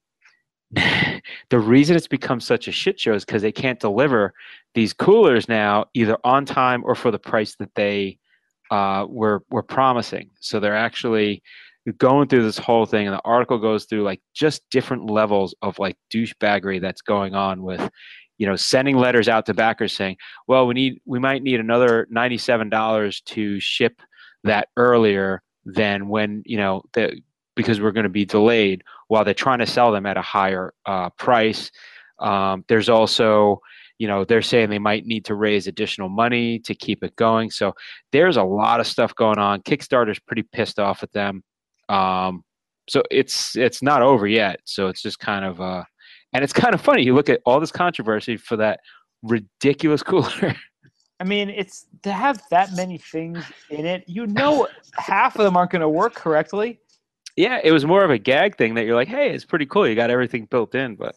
the reason it's become such a shit show is because they can't deliver these coolers now either on time or for the price that they were promising. So they're actually going through this whole thing, and the article goes through like just different levels of like douchebaggery that's going on with, sending letters out to backers saying, well, we might need another $97 to ship that earlier than when, because we're going to be delayed while they're trying to sell them at a higher price. There's also, they're saying they might need to raise additional money to keep it going. So there's a lot of stuff going on. Kickstarter's pretty pissed off at them. So it's not over yet. So it's just kind of, and it's kind of funny. You look at all this controversy for that ridiculous cooler. I mean, it's to have that many things in it. Half of them aren't going to work correctly. Yeah, it was more of a gag thing that you're like, hey, it's pretty cool. You got everything built in, but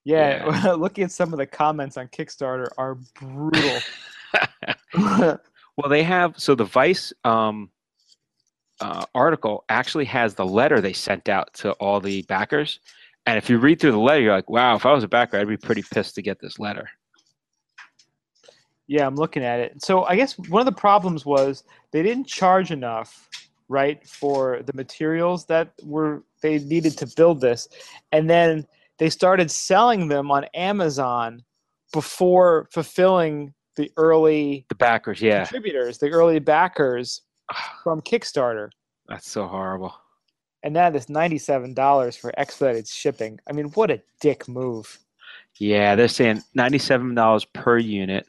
yeah. Looking at some of the comments on Kickstarter are brutal. Well, they have the Vice article actually has the letter they sent out to all the backers, and if you read through the letter, you're like, wow, if I was a backer, I'd be pretty pissed to get this letter. Yeah, I'm looking at it. So I guess one of the problems was they didn't charge enough, right, for the materials that they needed to build this, and then they started selling them on Amazon before fulfilling the early backers, yeah, contributors, the early backers from Kickstarter. That's so horrible. And that is $97 for expedited shipping. I mean, what a dick move. Yeah, they're saying $97 per unit.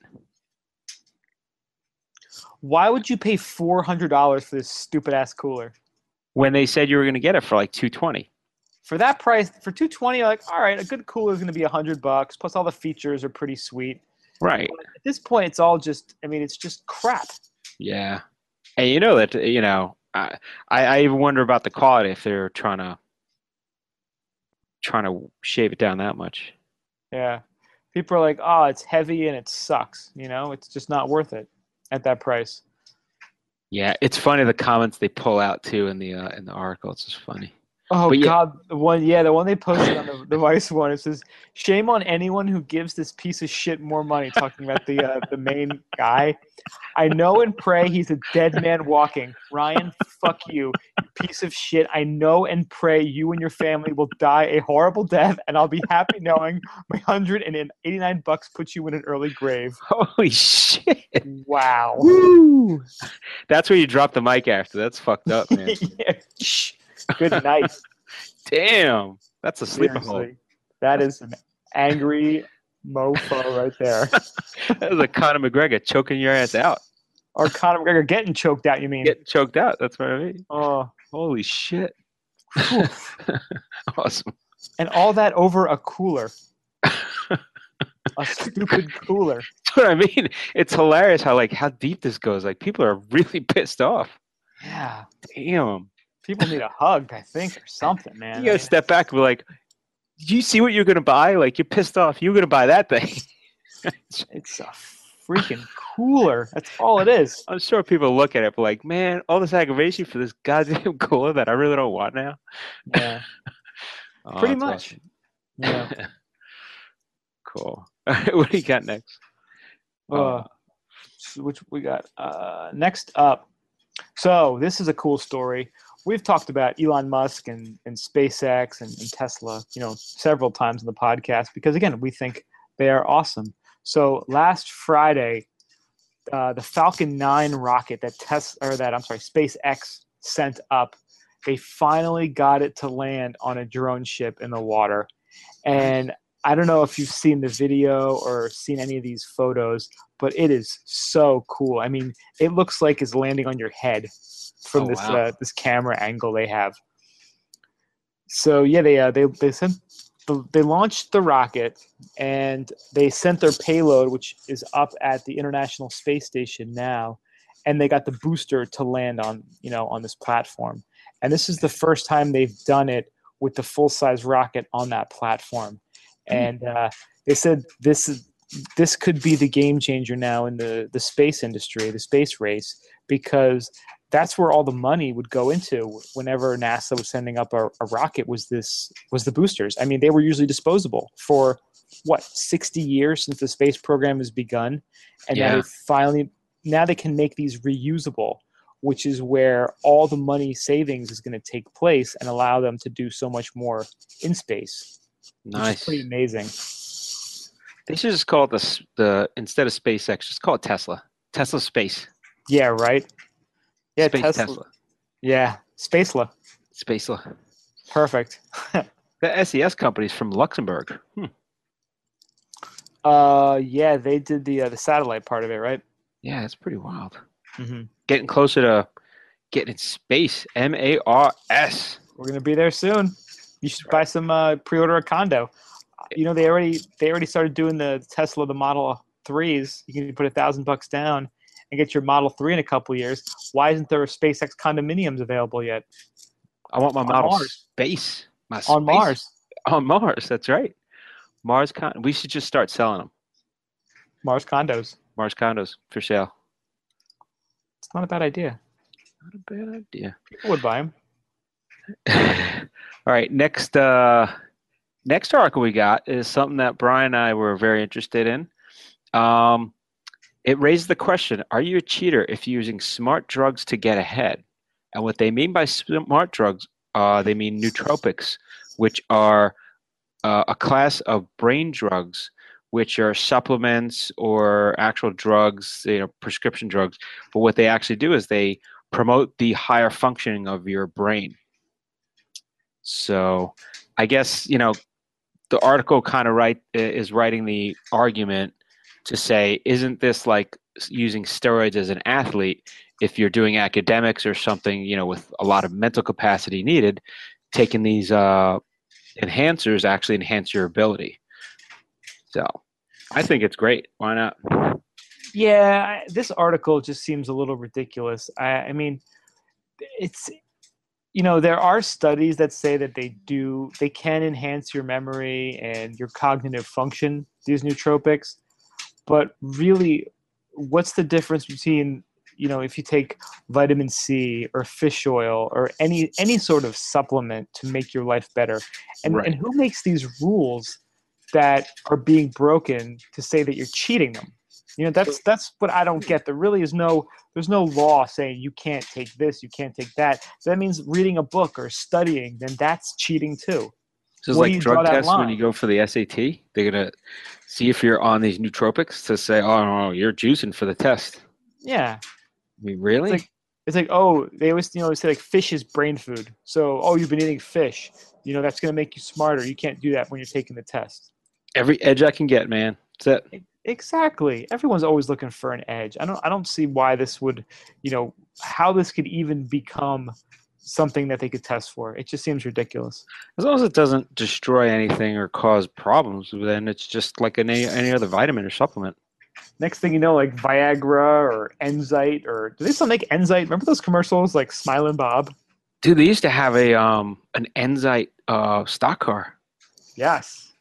Why would you pay $400 for this stupid ass cooler? When they said you were going to get it for like $220. For that price, for $220, you're like, all right, a good cooler is going to be $100. Plus, all the features are pretty sweet. Right. But at this point, it's all just. I mean, it's just crap. Yeah, and you know that I even wonder about the quality if they're trying to shave it down that much. Yeah, people are like, oh, it's heavy and it sucks. It's just not worth it at that price. Yeah, it's funny the comments they pull out too in the article. It's just funny. Oh God, the one they posted on the Vice one. It says, "Shame on anyone who gives this piece of shit more money." Talking about the main guy. I know and pray he's a dead man walking. Ryan, fuck you, piece of shit. I know and pray you and your family will die a horrible death, and I'll be happy knowing my $189 puts you in an early grave. Holy shit! Wow. Woo! That's where you drop the mic after. That's fucked up, man. Yeah. Good night. Damn, that's a sleeper hold. That is an angry mofo right there. That was like Conor McGregor choking your ass out. Or Conor McGregor getting choked out, you mean? Getting choked out, that's what I mean. Oh. Holy shit. Awesome. And all that over a cooler. A stupid cooler. That's what I mean. It's hilarious how deep this goes. Like, people are really pissed off. Yeah. Damn. People need a hug, I think, or something, man. You gotta step back and be like, "Do you see what you're gonna buy? Like, you're pissed off. You're gonna buy that thing." It's a freaking cooler. That's all it is. I'm sure people look at it, but like, man, all this aggravation for this goddamn cooler that I really don't want now. Yeah. Pretty much. Awesome. Yeah. Cool. All right, what do you got next? Which we got next up. So this is a cool story. We've talked about Elon Musk and SpaceX and Tesla, several times in the podcast because, again, we think they are awesome. So last Friday, the Falcon 9 rocket that SpaceX sent up, they finally got it to land on a drone ship in the water. And I don't know if you've seen the video or seen any of these photos, but it is so cool. I mean, it looks like it's landing on your head from this camera angle they have. So yeah, they launched the rocket and they sent their payload, which is up at the International Space Station now, and they got the booster to land on this platform. And this is the first time they've done it with the full-size rocket on that platform. And they said this could be the game changer now in the space industry, the space race, because that's where all the money would go into whenever NASA was sending up a rocket was the boosters. I mean, they were usually disposable for 60 years since the space program has begun. And now they can make these reusable, which is where all the money savings is going to take place and allow them to do so much more in space. Nice. It's pretty amazing. They should just call it the instead of SpaceX, just call it Tesla. Tesla Space. Yeah, right. Yeah, Tesla. Yeah, Spacela. Spacela. Perfect. The SES company's from Luxembourg. Yeah, they did the satellite part of it, right? Yeah, it's pretty wild. Mm-hmm. Getting closer to getting in space. MARS. We're gonna be there soon. You should buy some pre-order a condo. They already started doing the Tesla, the Model 3s. You can put $1,000 down and get your Model 3 in a couple years. Why isn't there SpaceX condominiums available yet? I want my Model Mars. Space. On Mars. On Mars, that's right. We should just start selling them. Mars condos. Mars condos for sale. It's not a bad idea. Not a bad idea. People would buy them. All right, next article we got is something that Brian and I were very interested in. It raised the question, are you a cheater if you're using smart drugs to get ahead? And what they mean by smart drugs, they mean nootropics, which are a class of brain drugs, which are supplements or actual drugs, prescription drugs. But what they actually do is they promote the higher functioning of your brain. So I guess, the article kind of is writing the argument to say, isn't this like using steroids as an athlete? If you're doing academics or something, with a lot of mental capacity needed, taking these enhancers actually enhance your ability. So I think it's great. Why not? Yeah, this article just seems a little ridiculous. I mean, it's, there are studies that say that they can enhance your memory and your cognitive function, these nootropics. But really, what's the difference between, if you take vitamin C or fish oil or any sort of supplement to make your life better? And, right. And who makes these rules that are being broken to say that you're cheating them? That's what I don't get. There's no law saying you can't take this, you can't take that. That means reading a book or studying, then that's cheating too. So it's like drug tests when you go for the SAT. They're going to see if you're on these nootropics to say, oh, no, you're juicing for the test. Yeah. I mean, really? It's like, oh, they always, say like fish is brain food. So, oh, you've been eating fish. That's going to make you smarter. You can't do that when you're taking the test. Every edge I can get, man. That's it. Exactly. Everyone's always looking for an edge. I don't see why this would, how this could even become something that they could test for. It just seems ridiculous. As long as it doesn't destroy anything or cause problems, then it's just like any other vitamin or supplement. Next thing you know, like Viagra or Enzyte, or do they still make Enzyte? Remember those commercials like Smiling Bob? Dude, they used to have an Enzyte stock car. Yes.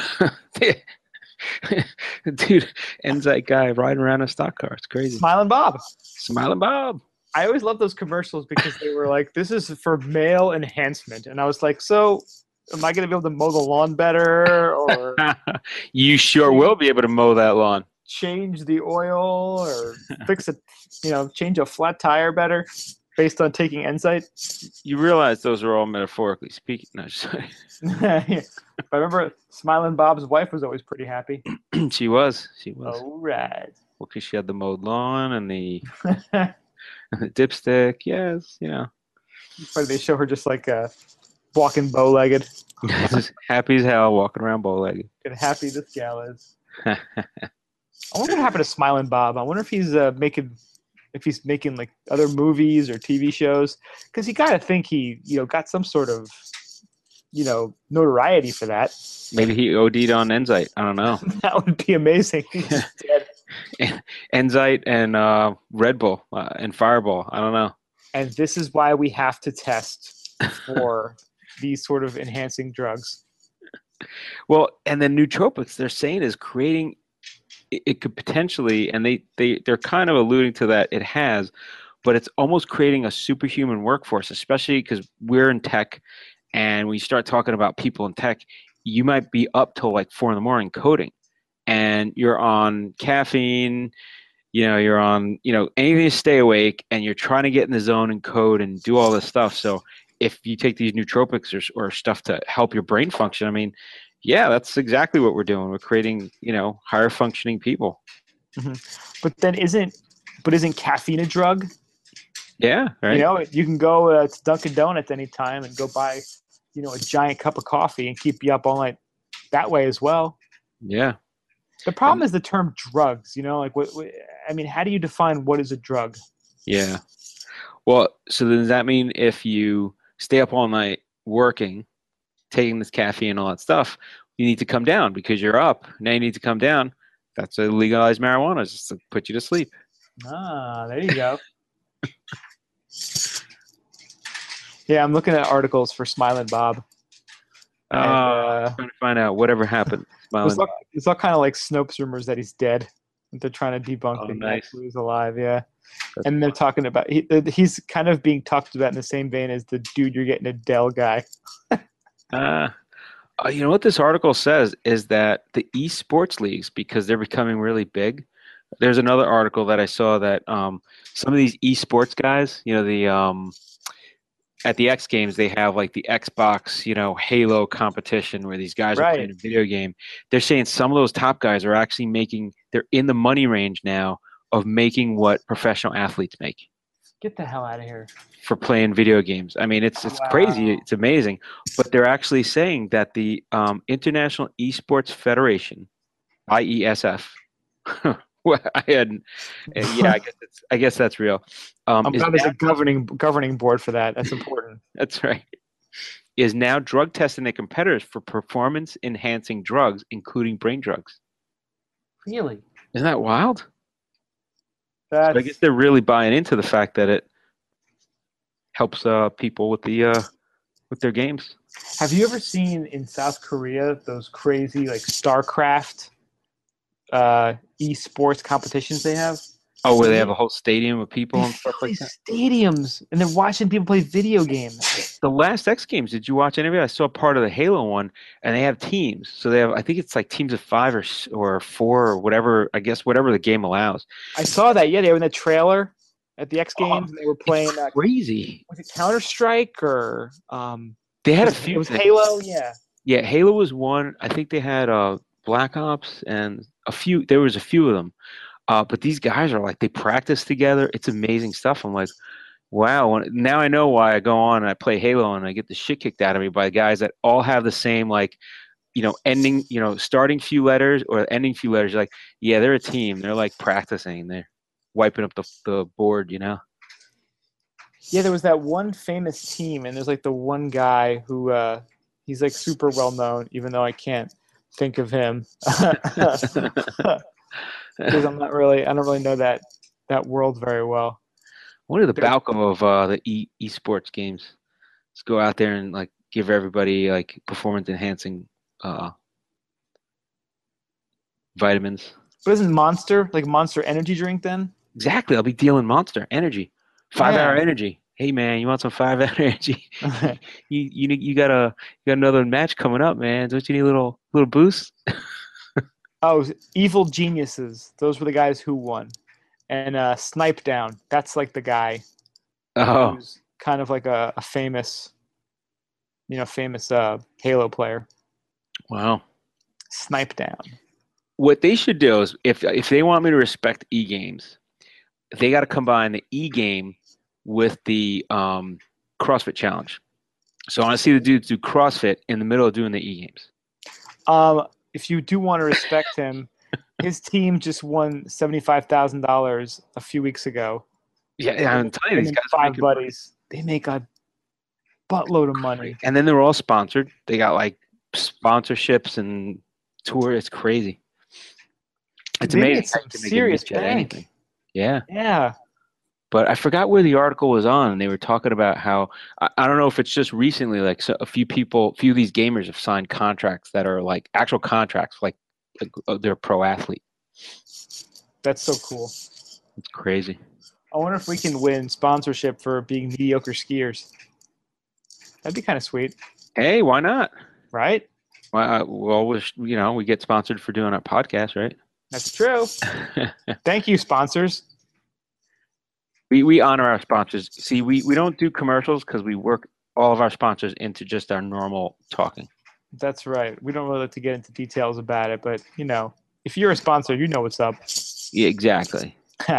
Dude, Enzyte guy riding around a stock car. It's crazy. Smiling Bob. Smiling Bob. I always loved those commercials because they were like, this is for male enhancement. And I was like, so am I going to be able to mow the lawn better? Or you sure will be able to mow that lawn. Change the oil or fix it, change a flat tire better based on taking Enzyte. You realize those are all metaphorically speaking. No, Yeah. I remember Smiling Bob's wife was always pretty happy. She was. All right. Well, because she had the mowed lawn and the dipstick. Yes, But they show her just like walking bow-legged. Just happy as hell, walking around bow-legged. And happy this gal is. I wonder what happened to Smiling Bob. I wonder if he's making like other movies or TV shows, because you gotta think he got some sort of notoriety for that. Maybe he OD'd on Enzyte. I don't know. That would be amazing. Enzyte and Red Bull and Fireball. I don't know. And this is why we have to test for these sort of enhancing drugs. Well, and then nootropics, they're saying, is creating. It could potentially, and they're kind of alluding to that it has, but it's almost creating a superhuman workforce, especially because we're in tech, and when you start talking about people in tech, you might be up till like 4 a.m. coding, and you're on caffeine, you're on, anything to stay awake, and you're trying to get in the zone and code and do all this stuff. So if you take these nootropics or stuff to help your brain function, I mean, yeah, that's exactly what we're doing. We're creating, higher functioning people. Mm-hmm. But then isn't caffeine a drug? Yeah, right. You can go to Dunkin' Donuts anytime and go buy, a giant cup of coffee and keep you up all night that way as well. Yeah. The problem is the term drugs, like how do you define what is a drug? Yeah. Well, so then does that mean if you stay up all night working, taking this caffeine and all that stuff, you need to come down because you're up. Now you need to come down. That's a legalized marijuana, just to put you to sleep. Ah, there you go. Yeah, I'm looking at articles for Smiling Bob. Trying to find out whatever happened. It's all kind of like Snopes rumors that he's dead. They're trying to debunk that nice. He was alive. Yeah. And they're talking about he's kind of being talked about in the same vein as the dude you're getting a Dell guy. You know what this article says is that the esports leagues, because they're becoming really big. There's another article that I saw that some of these esports guys, at the X Games, they have like the Xbox, Halo competition where these guys are playing a video game. They're saying some of those top guys are actually they're in the money range now of making what professional athletes make. Get the hell out of here. For playing video games. I mean, it's crazy. It's amazing. But they're actually saying that the International Esports Federation, IESF, I guess that's real. I'm glad there's a governing board for that. That's important. That's right. Is now drug testing their competitors for performance-enhancing drugs, including brain drugs. Really? Isn't that wild? So I guess they're really buying into the fact that it helps people with their games. Have you ever seen in South Korea those crazy like StarCraft esports competitions they have? Oh, where they have a whole stadium of people and stuff like that? Stadiums, and they're watching people play video games. The last X Games, did you watch any of it? I saw part of the Halo one, and they have teams. So they have, I think it's like teams of 5 or 4 or whatever, I guess whatever the game allows. I saw that. Yeah, they were in the trailer at the X Games, and they were playing crazy. Was it Counter-Strike or they had a few. It was Halo, yeah. Yeah, Halo was one. I think they had Black Ops and there was a few of them. But these guys are like, they practice together. It's amazing stuff. I'm like, wow. Now I know why I go on and I play Halo and I get the shit kicked out of me by guys that all have the same, like, ending, starting few letters or ending few letters. Like, yeah, they're a team. They're like practicing. They're wiping up the board, Yeah, there was that one famous team, and there's like the one guy who he's like super well known, even though I can't think of him. Because I don't really know that world very well. What are the Balco of the esports games? Let's go out there and like give everybody like performance enhancing vitamins. But isn't Monster like Monster Energy drink then? Exactly. I'll be dealing Monster Energy, 5-hour energy. Hey man, you want some 5-hour energy? you got another match coming up, man. Don't you need a little boost? Oh, Evil Geniuses. Those were the guys who won. And Snipe Down. That's like the guy who's kind of like a famous Halo player. Wow. Snipe Down. What they should do is, if they want me to respect e-games, they got to combine the e-game with the CrossFit Challenge. So I want to see the dudes do CrossFit in the middle of doing the e-games. If you do want to respect him, his team just won $75,000 a few weeks ago. Yeah, I'm telling you, these guys 5 buddies. They make a buttload of money. And then they're all sponsored. They got like sponsorships and tour. It's crazy. It's amazing. Some serious bank. Yeah. Yeah. But I forgot where the article was on, and they were talking about how I don't know if it's just recently, like a few of these gamers have signed contracts that are like actual contracts, like they're a pro athlete. That's so cool. It's crazy. I wonder if we can win sponsorship for being mediocre skiers. That'd be kind of sweet. Hey, why not? Right? Well, we get sponsored for doing our podcast, right? That's true. Thank you, sponsors. We honor our sponsors. See, we don't do commercials because we work all of our sponsors into just our normal talking. That's right. We don't really like to get into details about it, but, if you're a sponsor, you know what's up. Yeah, exactly.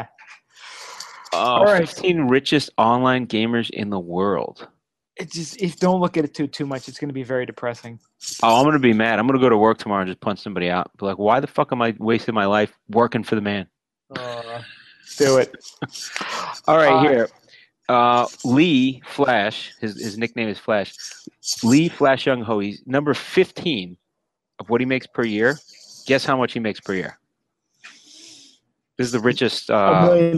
All right. 15 richest online gamers in the world. If don't look at it too much, it's going to be very depressing. Oh, I'm going to be mad. I'm going to go to work tomorrow and just punch somebody out. Be like, why the fuck am I wasting my life working for the man? Do it. All right, here. Lee Flash, his nickname is Flash. Lee Flash Young Ho, he's number 15 of what he makes per year. Guess how much he makes per year? This is the richest. $1 million.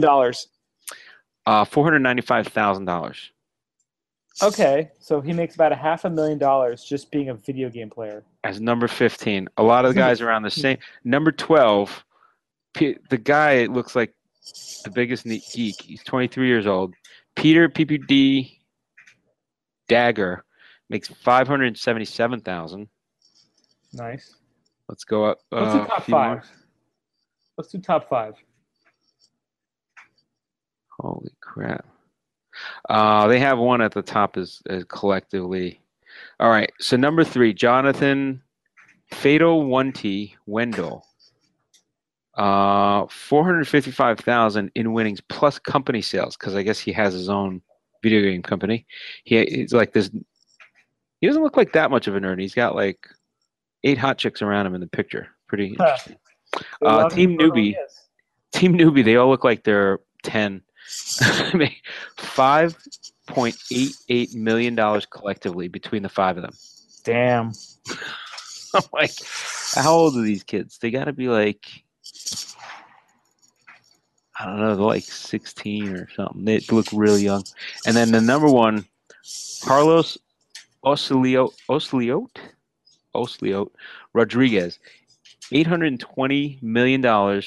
$495,000. Okay, so he makes about $500,000 just being a video game player. As number 15. A lot of the guys around the same. Number 12, the guy looks like the biggest geek. He's 23 years old. Peter PPD Dagger makes $577,000. Nice. Let's go up. Let's do top five. More. Let's do top five. Holy crap. They have one at the top as collectively. All right. So number 3, Jonathan Fado1T Wendell. 455,000 in winnings plus company sales, because I guess he has his own video game company. He's like this. He doesn't look like that much of a nerd. He's got like 8 hot chicks around him in the picture. Pretty interesting. Team Newbie. They all look like they're 10. $5.88 million collectively between the 5 of them. Damn. I'm like, how old are these kids? They got to be like, I don't know, they're like 16 or something. They look really young. And then the number 1, Carlos Osliote Rodriguez, $820 million to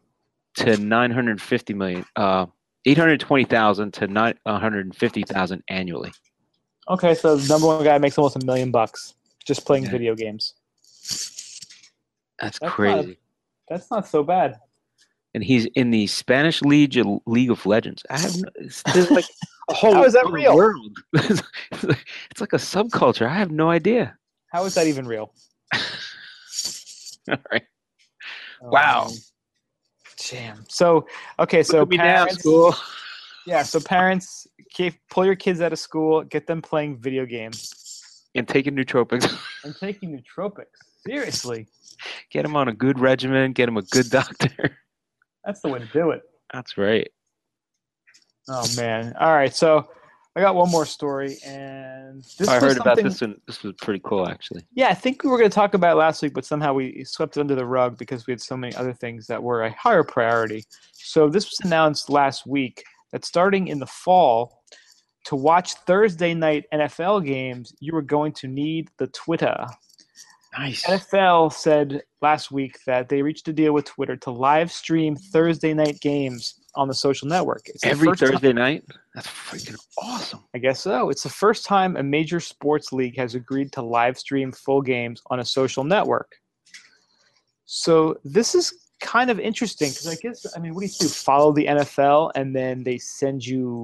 $950 million. $820,000 to $950,000 annually. Okay, so the number 1 guy makes almost $1 million just playing video games. That's crazy. That's not so bad. And he's in the Spanish League of Legends. There's like a whole How is that real? World. It's like a subculture. I have no idea. How is that even real? All right. Wow. Damn. So, okay, so parents, school. Yeah, so parents, pull your kids out of school, get them playing video games. And taking nootropics. Seriously. Get them on a good regimen, get them a good doctor. That's the way to do it. That's right. Oh, man. All right, so I got one more story, and I heard about this, and this was pretty cool, actually. Yeah, I think we were going to talk about it last week, but somehow we swept it under the rug because we had so many other things that were a higher priority. So this was announced last week that starting in the fall, to watch Thursday night NFL games, you were going to need the Twitter. Nice. NFL said last week that they reached a deal with Twitter to live stream Thursday night games on the social network. Every Thursday night? That's freaking awesome. I guess so. It's the first time a major sports league has agreed to live stream full games on a social network. So this is kind of interesting because what do you do? Follow the NFL and then they send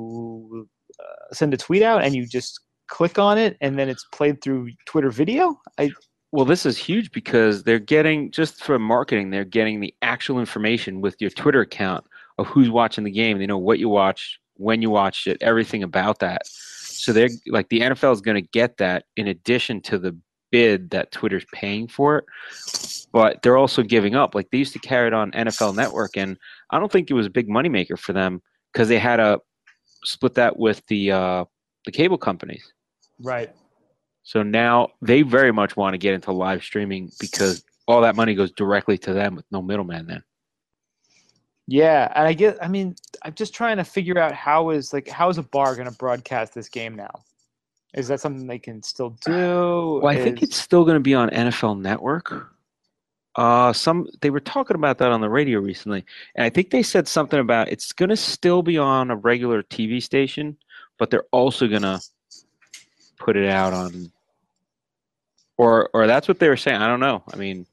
a tweet out and you just click on it and then it's played through Twitter video? Well, this is huge because they're getting, just for marketing, they're getting the actual information with your Twitter account of who's watching the game. They know what you watched, when you watched it, everything about that. So they're like, the NFL is going to get that in addition to the bid that Twitter's paying for it. But they're also giving up. Like, they used to carry it on NFL Network, and I don't think it was a big moneymaker for them because they had to split that with the cable companies. Right. So now they very much want to get into live streaming because all that money goes directly to them with no middleman then. Yeah, and I'm just trying to figure out how is a bar going to broadcast this game now? Is that something they can still do? Well, I think it's still going to be on NFL Network. They were talking about that on the radio recently, and I think they said something about it's going to still be on a regular TV station, but they're also going to put it out on, or that's what they were saying. I don't know. I mean,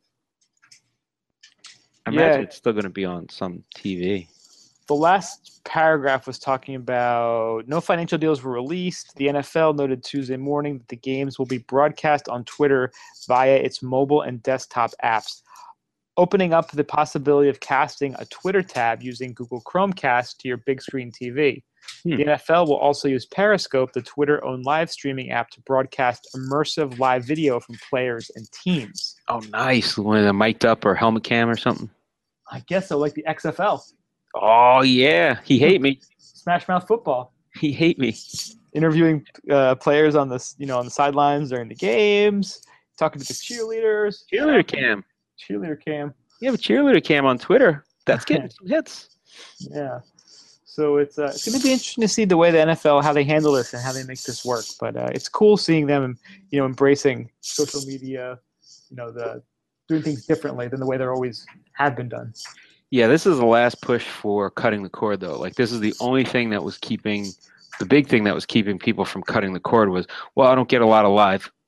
I imagine it's still going to be on some TV. The last paragraph was talking about no financial deals were released. The NFL noted Tuesday morning that the games will be broadcast on Twitter via its mobile and desktop apps, opening up the possibility of casting a Twitter tab using Google Chromecast to your big screen TV. The NFL will also use Periscope, the Twitter-owned live streaming app, to broadcast immersive live video from players and teams. Oh, nice. When they're mic'd up or helmet cam or something? I guess so, like the XFL. Oh, yeah. He hate me. Smash Mouth Football. He hate me. Interviewing players on the on the sidelines during the games, talking to the cheerleaders. Cheerleader cam. You have a cheerleader cam on Twitter. That's getting some hits. Yeah. So it's going to be interesting to see the way the NFL, how they handle this and how they make this work. But it's cool seeing them, embracing social media, doing things differently than the way they're always have been done. Yeah, this is the last push for cutting the cord, though. Like, this is the only thing that was keeping the big thing that was keeping people from cutting the cord was, well, I don't get a lot of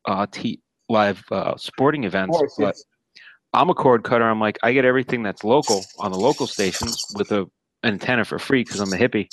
live sporting Of events, course, but yes. I'm a cord cutter. I'm like, I get everything that's local on the local stations with a antenna for free because I'm a hippie.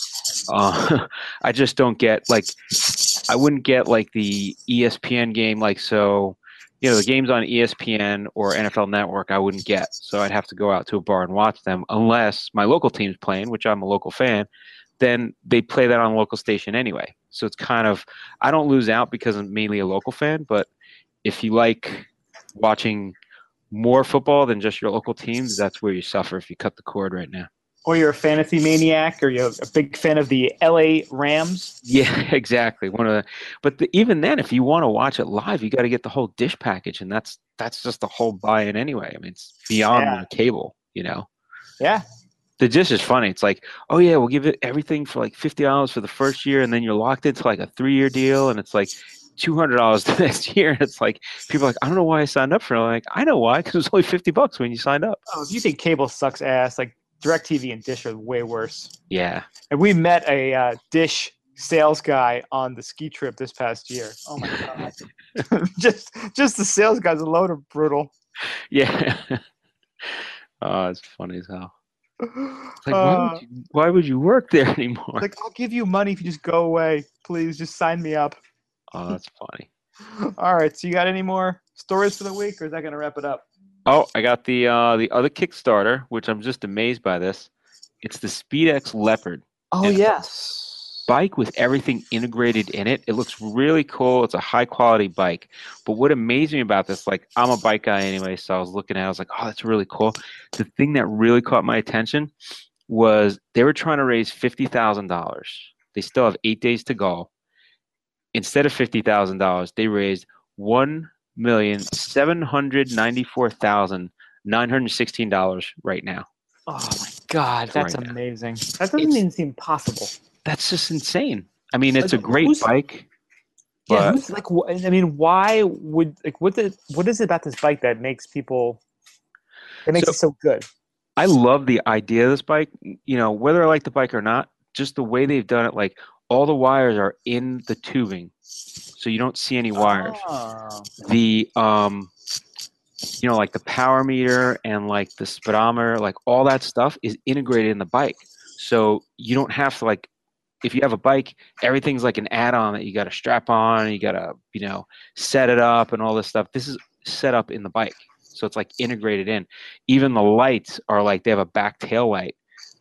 I just don't get like I wouldn't get like the ESPN game, like so, the games on ESPN or NFL Network I wouldn't get. So I'd have to go out to a bar and watch them unless my local team's playing, which I'm a local fan. Then they play that on a local station anyway. So it's kind of I don't lose out because I'm mainly a local fan. But if you like watching more football than just your local teams, that's where you suffer if you cut the cord right now. Or you're a fantasy maniac, or you're a big fan of the LA Rams. Yeah, exactly. Even then, if you want to watch it live, you got to get the whole dish package, and that's just the whole buy-in anyway. I mean, it's beyond Yeah. the cable. Yeah. The dish is funny. It's like, oh yeah, we'll give it everything for like $50 for the first year, and then you're locked into like a 3-year deal, and it's like $200 the next year. And it's like people are like, I don't know why I signed up for it. I'm like, I know why, because it was only $50 when you signed up. Oh, if you think cable sucks ass, like DirecTV and Dish are way worse. Yeah. And we met a Dish sales guy on the ski trip this past year. Oh my god! just the sales guys alone are brutal. Yeah. Oh, it's funny as hell. It's like, why would you work there anymore? Like, I'll give you money if you just go away. Please, just sign me up. Oh, that's funny. All right. So you got any more stories for the week, or is that going to wrap it up? Oh, I got the other Kickstarter, which I'm just amazed by this. It's the SpeedX Leopard. Oh, yes. Bike with everything integrated in it. It looks really cool. It's a high quality bike. But what amazed me about this, like I'm a bike guy anyway, so I was looking at it, I was like, oh, that's really cool. The thing that really caught my attention was they were trying to raise $50,000. They still have 8 days to go. Instead of $50,000, they raised $1,794,916 right now. Oh my god, that's right amazing. That doesn't even seem possible. That's just insane. I mean, it's a great bike. Yeah, who's like? I mean, why would like what is it about this bike that makes people that makes it so good? I love the idea of this bike. Whether I like the bike or not, just the way they've done it. Like all the wires are in the tubing, so you don't see any wires. Oh. The like the power meter and like the speedometer, like all that stuff is integrated in the bike. So you don't have to like, if you have a bike, everything's like an add-on that you got to strap on, you got to, set it up and all this stuff. This is set up in the bike. So it's like integrated in. Even the lights are like, they have a back tail light.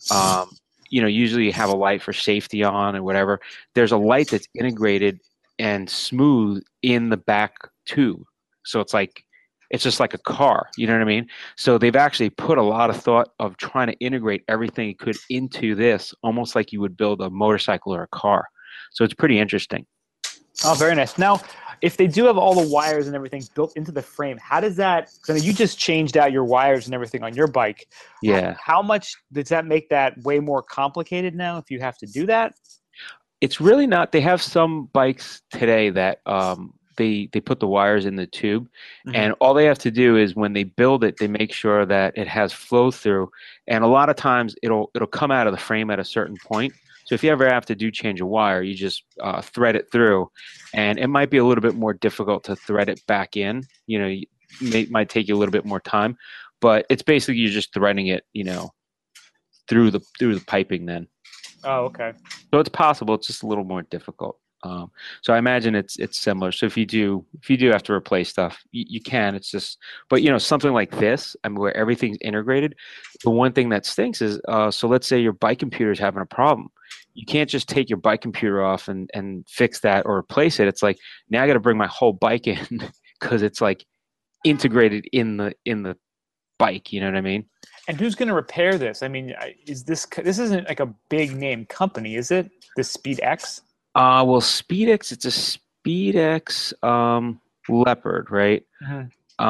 Usually you have a light for safety on and whatever. There's a light that's integrated and smooth in the back tube. So it's like, it's just like a car, you know what I mean? So they've actually put a lot of thought of trying to integrate everything you could into this, almost like you would build a motorcycle or a car. So it's pretty interesting. Oh, very nice. Now, if they do have all the wires and everything built into the frame, how does that, because I mean, you just changed out your wires and everything on your bike. Yeah. How much does that make that way more complicated now if you have to do that? It's really not. They have some bikes today that they put the wires in the tube, and all they have to do is when they build it, they make sure that it has flow through, and a lot of times it'll come out of the frame at a certain point. So if you ever have to change a wire, you just thread it through, and it might be a little bit more difficult to thread it back in. It might take you a little bit more time, but it's basically you're just threading it, through the piping then. Oh, okay. So it's possible. It's just a little more difficult. So I imagine it's similar. So if you do have to replace stuff, you can. It's just, but something like this, I mean, where everything's integrated. The one thing that stinks is, so let's say your bike computer is having a problem. You can't just take your bike computer off and fix that or replace it. It's like now I got to bring my whole bike in because it's like integrated in the bike. You know what I mean? And who's going to repair this? I mean, this isn't like a big name company, is it? The SpeedX? Well, SpeedX, it's a SpeedX Leopard, right?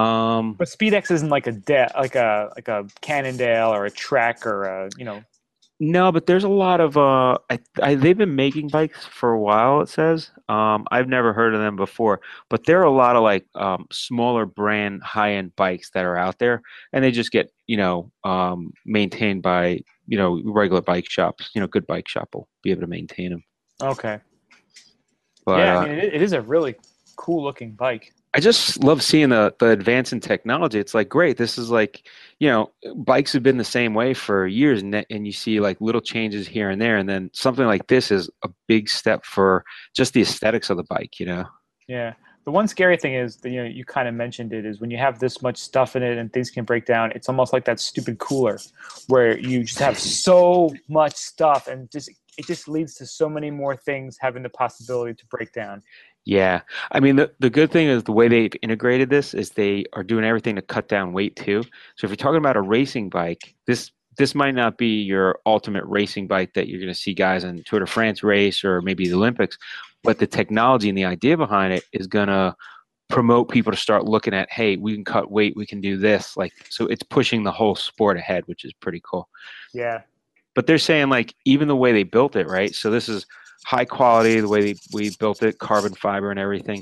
But SpeedX isn't like a Cannondale or a Trek or a No, but there's a lot of they've been making bikes for a while, it says. I've never heard of them before, but there are a lot of like smaller brand high-end bikes that are out there, and they just get, maintained by, regular bike shops. Good bike shop will be able to maintain them. Okay. But Yeah, I mean, it is a really cool looking bike. I just love seeing the advance in technology. It's like, great. This is like, bikes have been the same way for years, and you see like little changes here and there, and then something like this is a big step for just the aesthetics of the bike. Yeah. The one scary thing is that, you kind of mentioned it, is when you have this much stuff in it and things can break down, it's almost like that stupid cooler where you just have so much stuff and it just leads to so many more things having the possibility to break down. Yeah. I mean, the good thing is the way they've integrated this is they are doing everything to cut down weight too. So if you're talking about a racing bike, this might not be your ultimate racing bike that you're going to see guys in Tour de France race or maybe the Olympics, but the technology and the idea behind it is going to promote people to start looking at, hey, we can cut weight, we can do this. Like, so it's pushing the whole sport ahead, which is pretty cool. Yeah. But they're saying like even the way they built it, right? So this is high quality, the way we built it, carbon fiber and everything.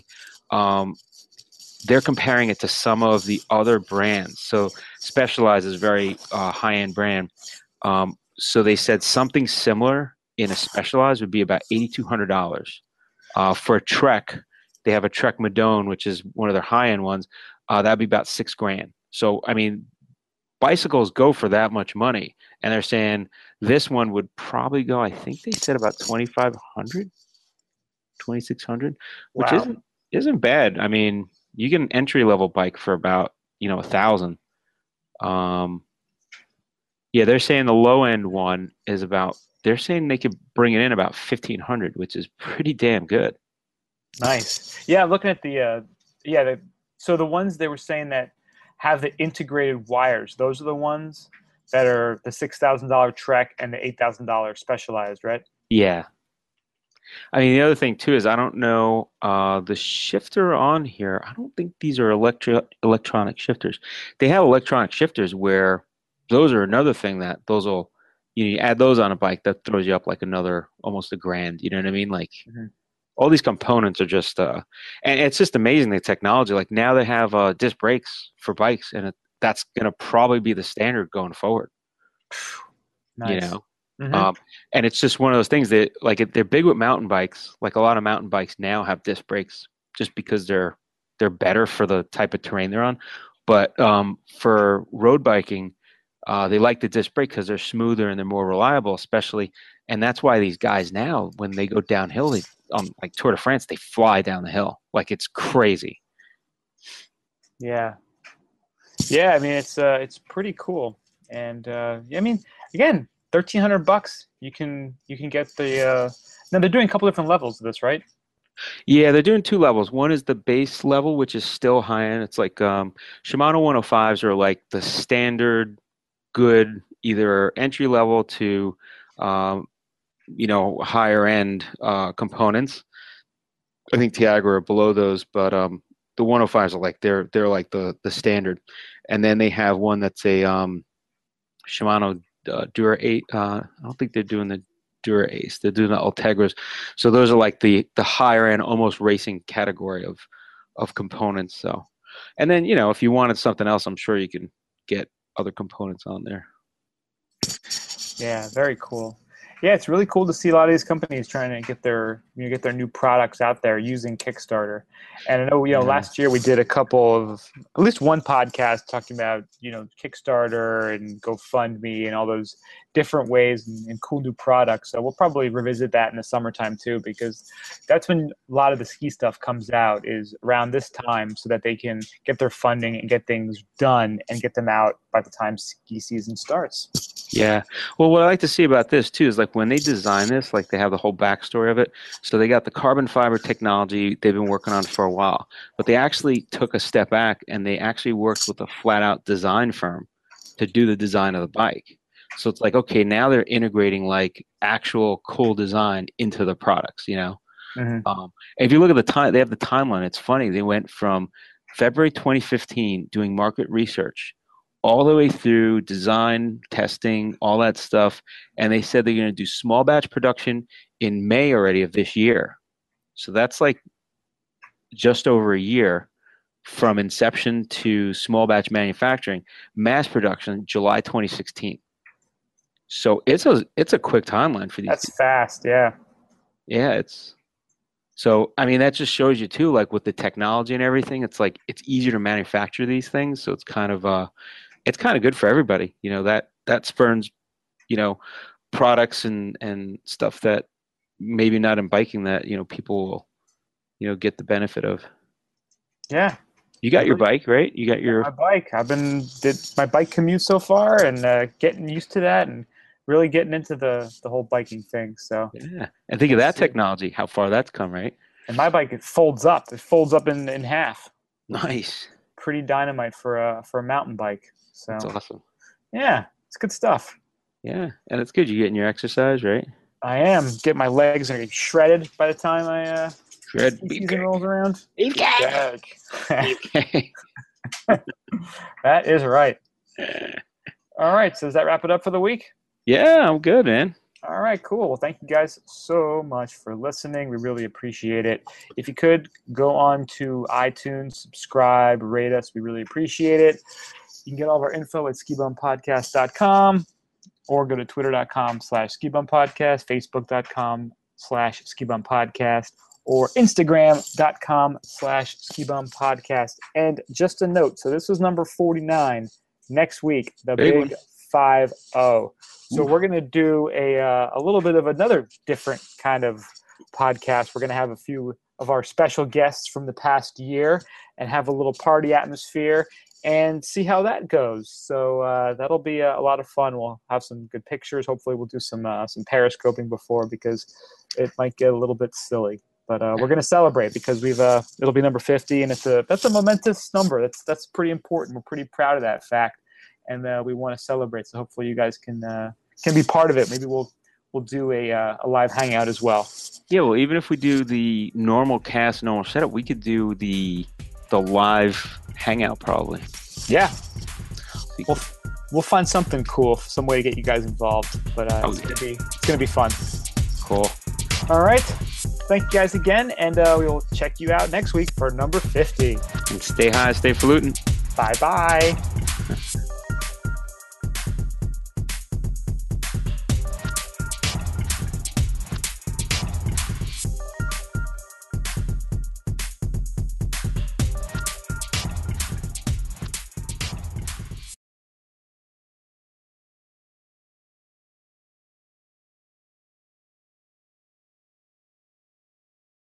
They're comparing it to some of the other brands. So Specialized is very high-end brand. So they said something similar in a Specialized would be about $8,200. For a Trek, they have a Trek Madone, which is one of their high-end ones. That'd be about $6,000. So I mean, bicycles go for that much money, and they're saying this one would probably go, I think they said about 2,500, 2,600, which Wow. isn't bad. I mean, you get an entry level bike for about 1,000. um yeah, they're saying the low end one is about, they're saying they could bring it in about 1,500, which is pretty damn good. Nice. Yeah, looking at so the ones they were saying that have the integrated wires, those are the ones that are the $6,000 Trek and the $8,000 Specialized, right? Yeah. I mean, the other thing too is I don't know the shifter on here. I don't think these are electronic shifters. They have electronic shifters where those are another thing that those will, you add those on a bike that throws you up like another almost $1,000. You know what I mean? Like Mhm. all these components are just and it's just amazing the technology. Like now they have disc brakes for bikes, and that's gonna probably be the standard going forward. You Nice. know. Hmm. Um, and it's just one of those things that like they're big with mountain bikes. Like a lot of mountain bikes now have disc brakes just because they're better for the type of terrain they're on. But for road biking, they like the disc brake because they're smoother and they're more reliable, especially. And that's why these guys now, when they go downhill, they like Tour de France, they fly down the hill like it's crazy. Yeah. Yeah, I mean it's pretty cool. And I mean, again, $1,300, you can get the now they're doing a couple different levels of this, right? Yeah, they're doing two levels. One is the base level, which is still high end. It's like Shimano 105s are like the standard good, either entry level to um, higher end components. I think Tiagra are below those, but the 105s are like they're like the standard. And then they have one that's a Shimano Dura 8. I don't think they're doing the Dura Ace. They're doing the Ultegras. So those are like the higher end, almost racing category of components. So, and then if you wanted something else, I'm sure you can get other components on there. Yeah, very cool. Yeah, it's really cool to see a lot of these companies trying to get their new products out there using Kickstarter. And I know, Yeah. last year we did a couple of, at least one podcast talking about, Kickstarter and GoFundMe and all those different ways and cool new products. So we'll probably revisit that in the summertime too, because that's when a lot of the ski stuff comes out, is around this time, so that they can get their funding and get things done and get them out by the time ski season starts. Yeah. Well, what I like to see about this too is like when they design this, like they have the whole backstory of it. So they got the carbon fiber technology they've been working on for a while, but they actually took a step back and they actually worked with a flat out design firm to do the design of the bike. So it's like, okay, now they're integrating like actual cool design into the products. Mm-hmm. If you look at the time, they have the timeline. It's funny. They went from February 2015 doing market research all the way through design, testing, all that stuff. And they said they're going to do small batch production in May already of this year. So that's like just over a year from inception to small batch manufacturing. Mass production, July 2016. So it's a quick timeline for these. That's fast, yeah. Yeah, I mean, that just shows you too, like with the technology and everything, it's like it's easier to manufacture these things. So it's kind of good for everybody. That spurns, products and stuff that maybe not in biking that, people will, get the benefit of. Yeah. You got your bike, right? You got your my bike. Did my bike commute so far and getting used to that and really getting into the whole biking thing. So yeah, and think of that technology, how far that's come, right? And my bike, it folds up. It folds up in half. Nice. Pretty dynamite for a mountain bike. So that's awesome. Yeah, it's good stuff. Yeah, and it's good. You're getting your exercise, right? I am. Getting my legs are shredded by the time I season rolls around. Beefcake. That is right. All right, so does that wrap it up for the week? Yeah, I'm good, man. All right, cool. Well, thank you guys so much for listening. We really appreciate it. If you could go on to iTunes, subscribe, rate us. We really appreciate it. You can get all of our info at skibumpodcast.com or go to twitter.com/skibumpodcast, facebook.com/skibumpodcast, or instagram.com/skibumpodcast. And just a note, so this was number 49. Next week, the big 5-0. So we're going to do a little bit of another different kind of podcast. We're going to have a few of our special guests from the past year and have a little party atmosphere and see how that goes. So that'll be a lot of fun. We'll have some good pictures. Hopefully we'll do some periscoping before because it might get a little bit silly. But we're going to celebrate because it'll be number 50, and that's a momentous number. That's pretty important. We're pretty proud of that fact, and we want to celebrate. So hopefully you guys can be part of it. Maybe we'll do a live hangout as well. Yeah, well, even if we do the normal cast, normal setup, we could do the live hangout probably. Yeah, we'll find something cool, some way to get you guys involved. But it's gonna be fun. Cool. All right. Thank you guys again, and we will check you out next week for number 50. And stay high, stay falutin'. Bye-bye.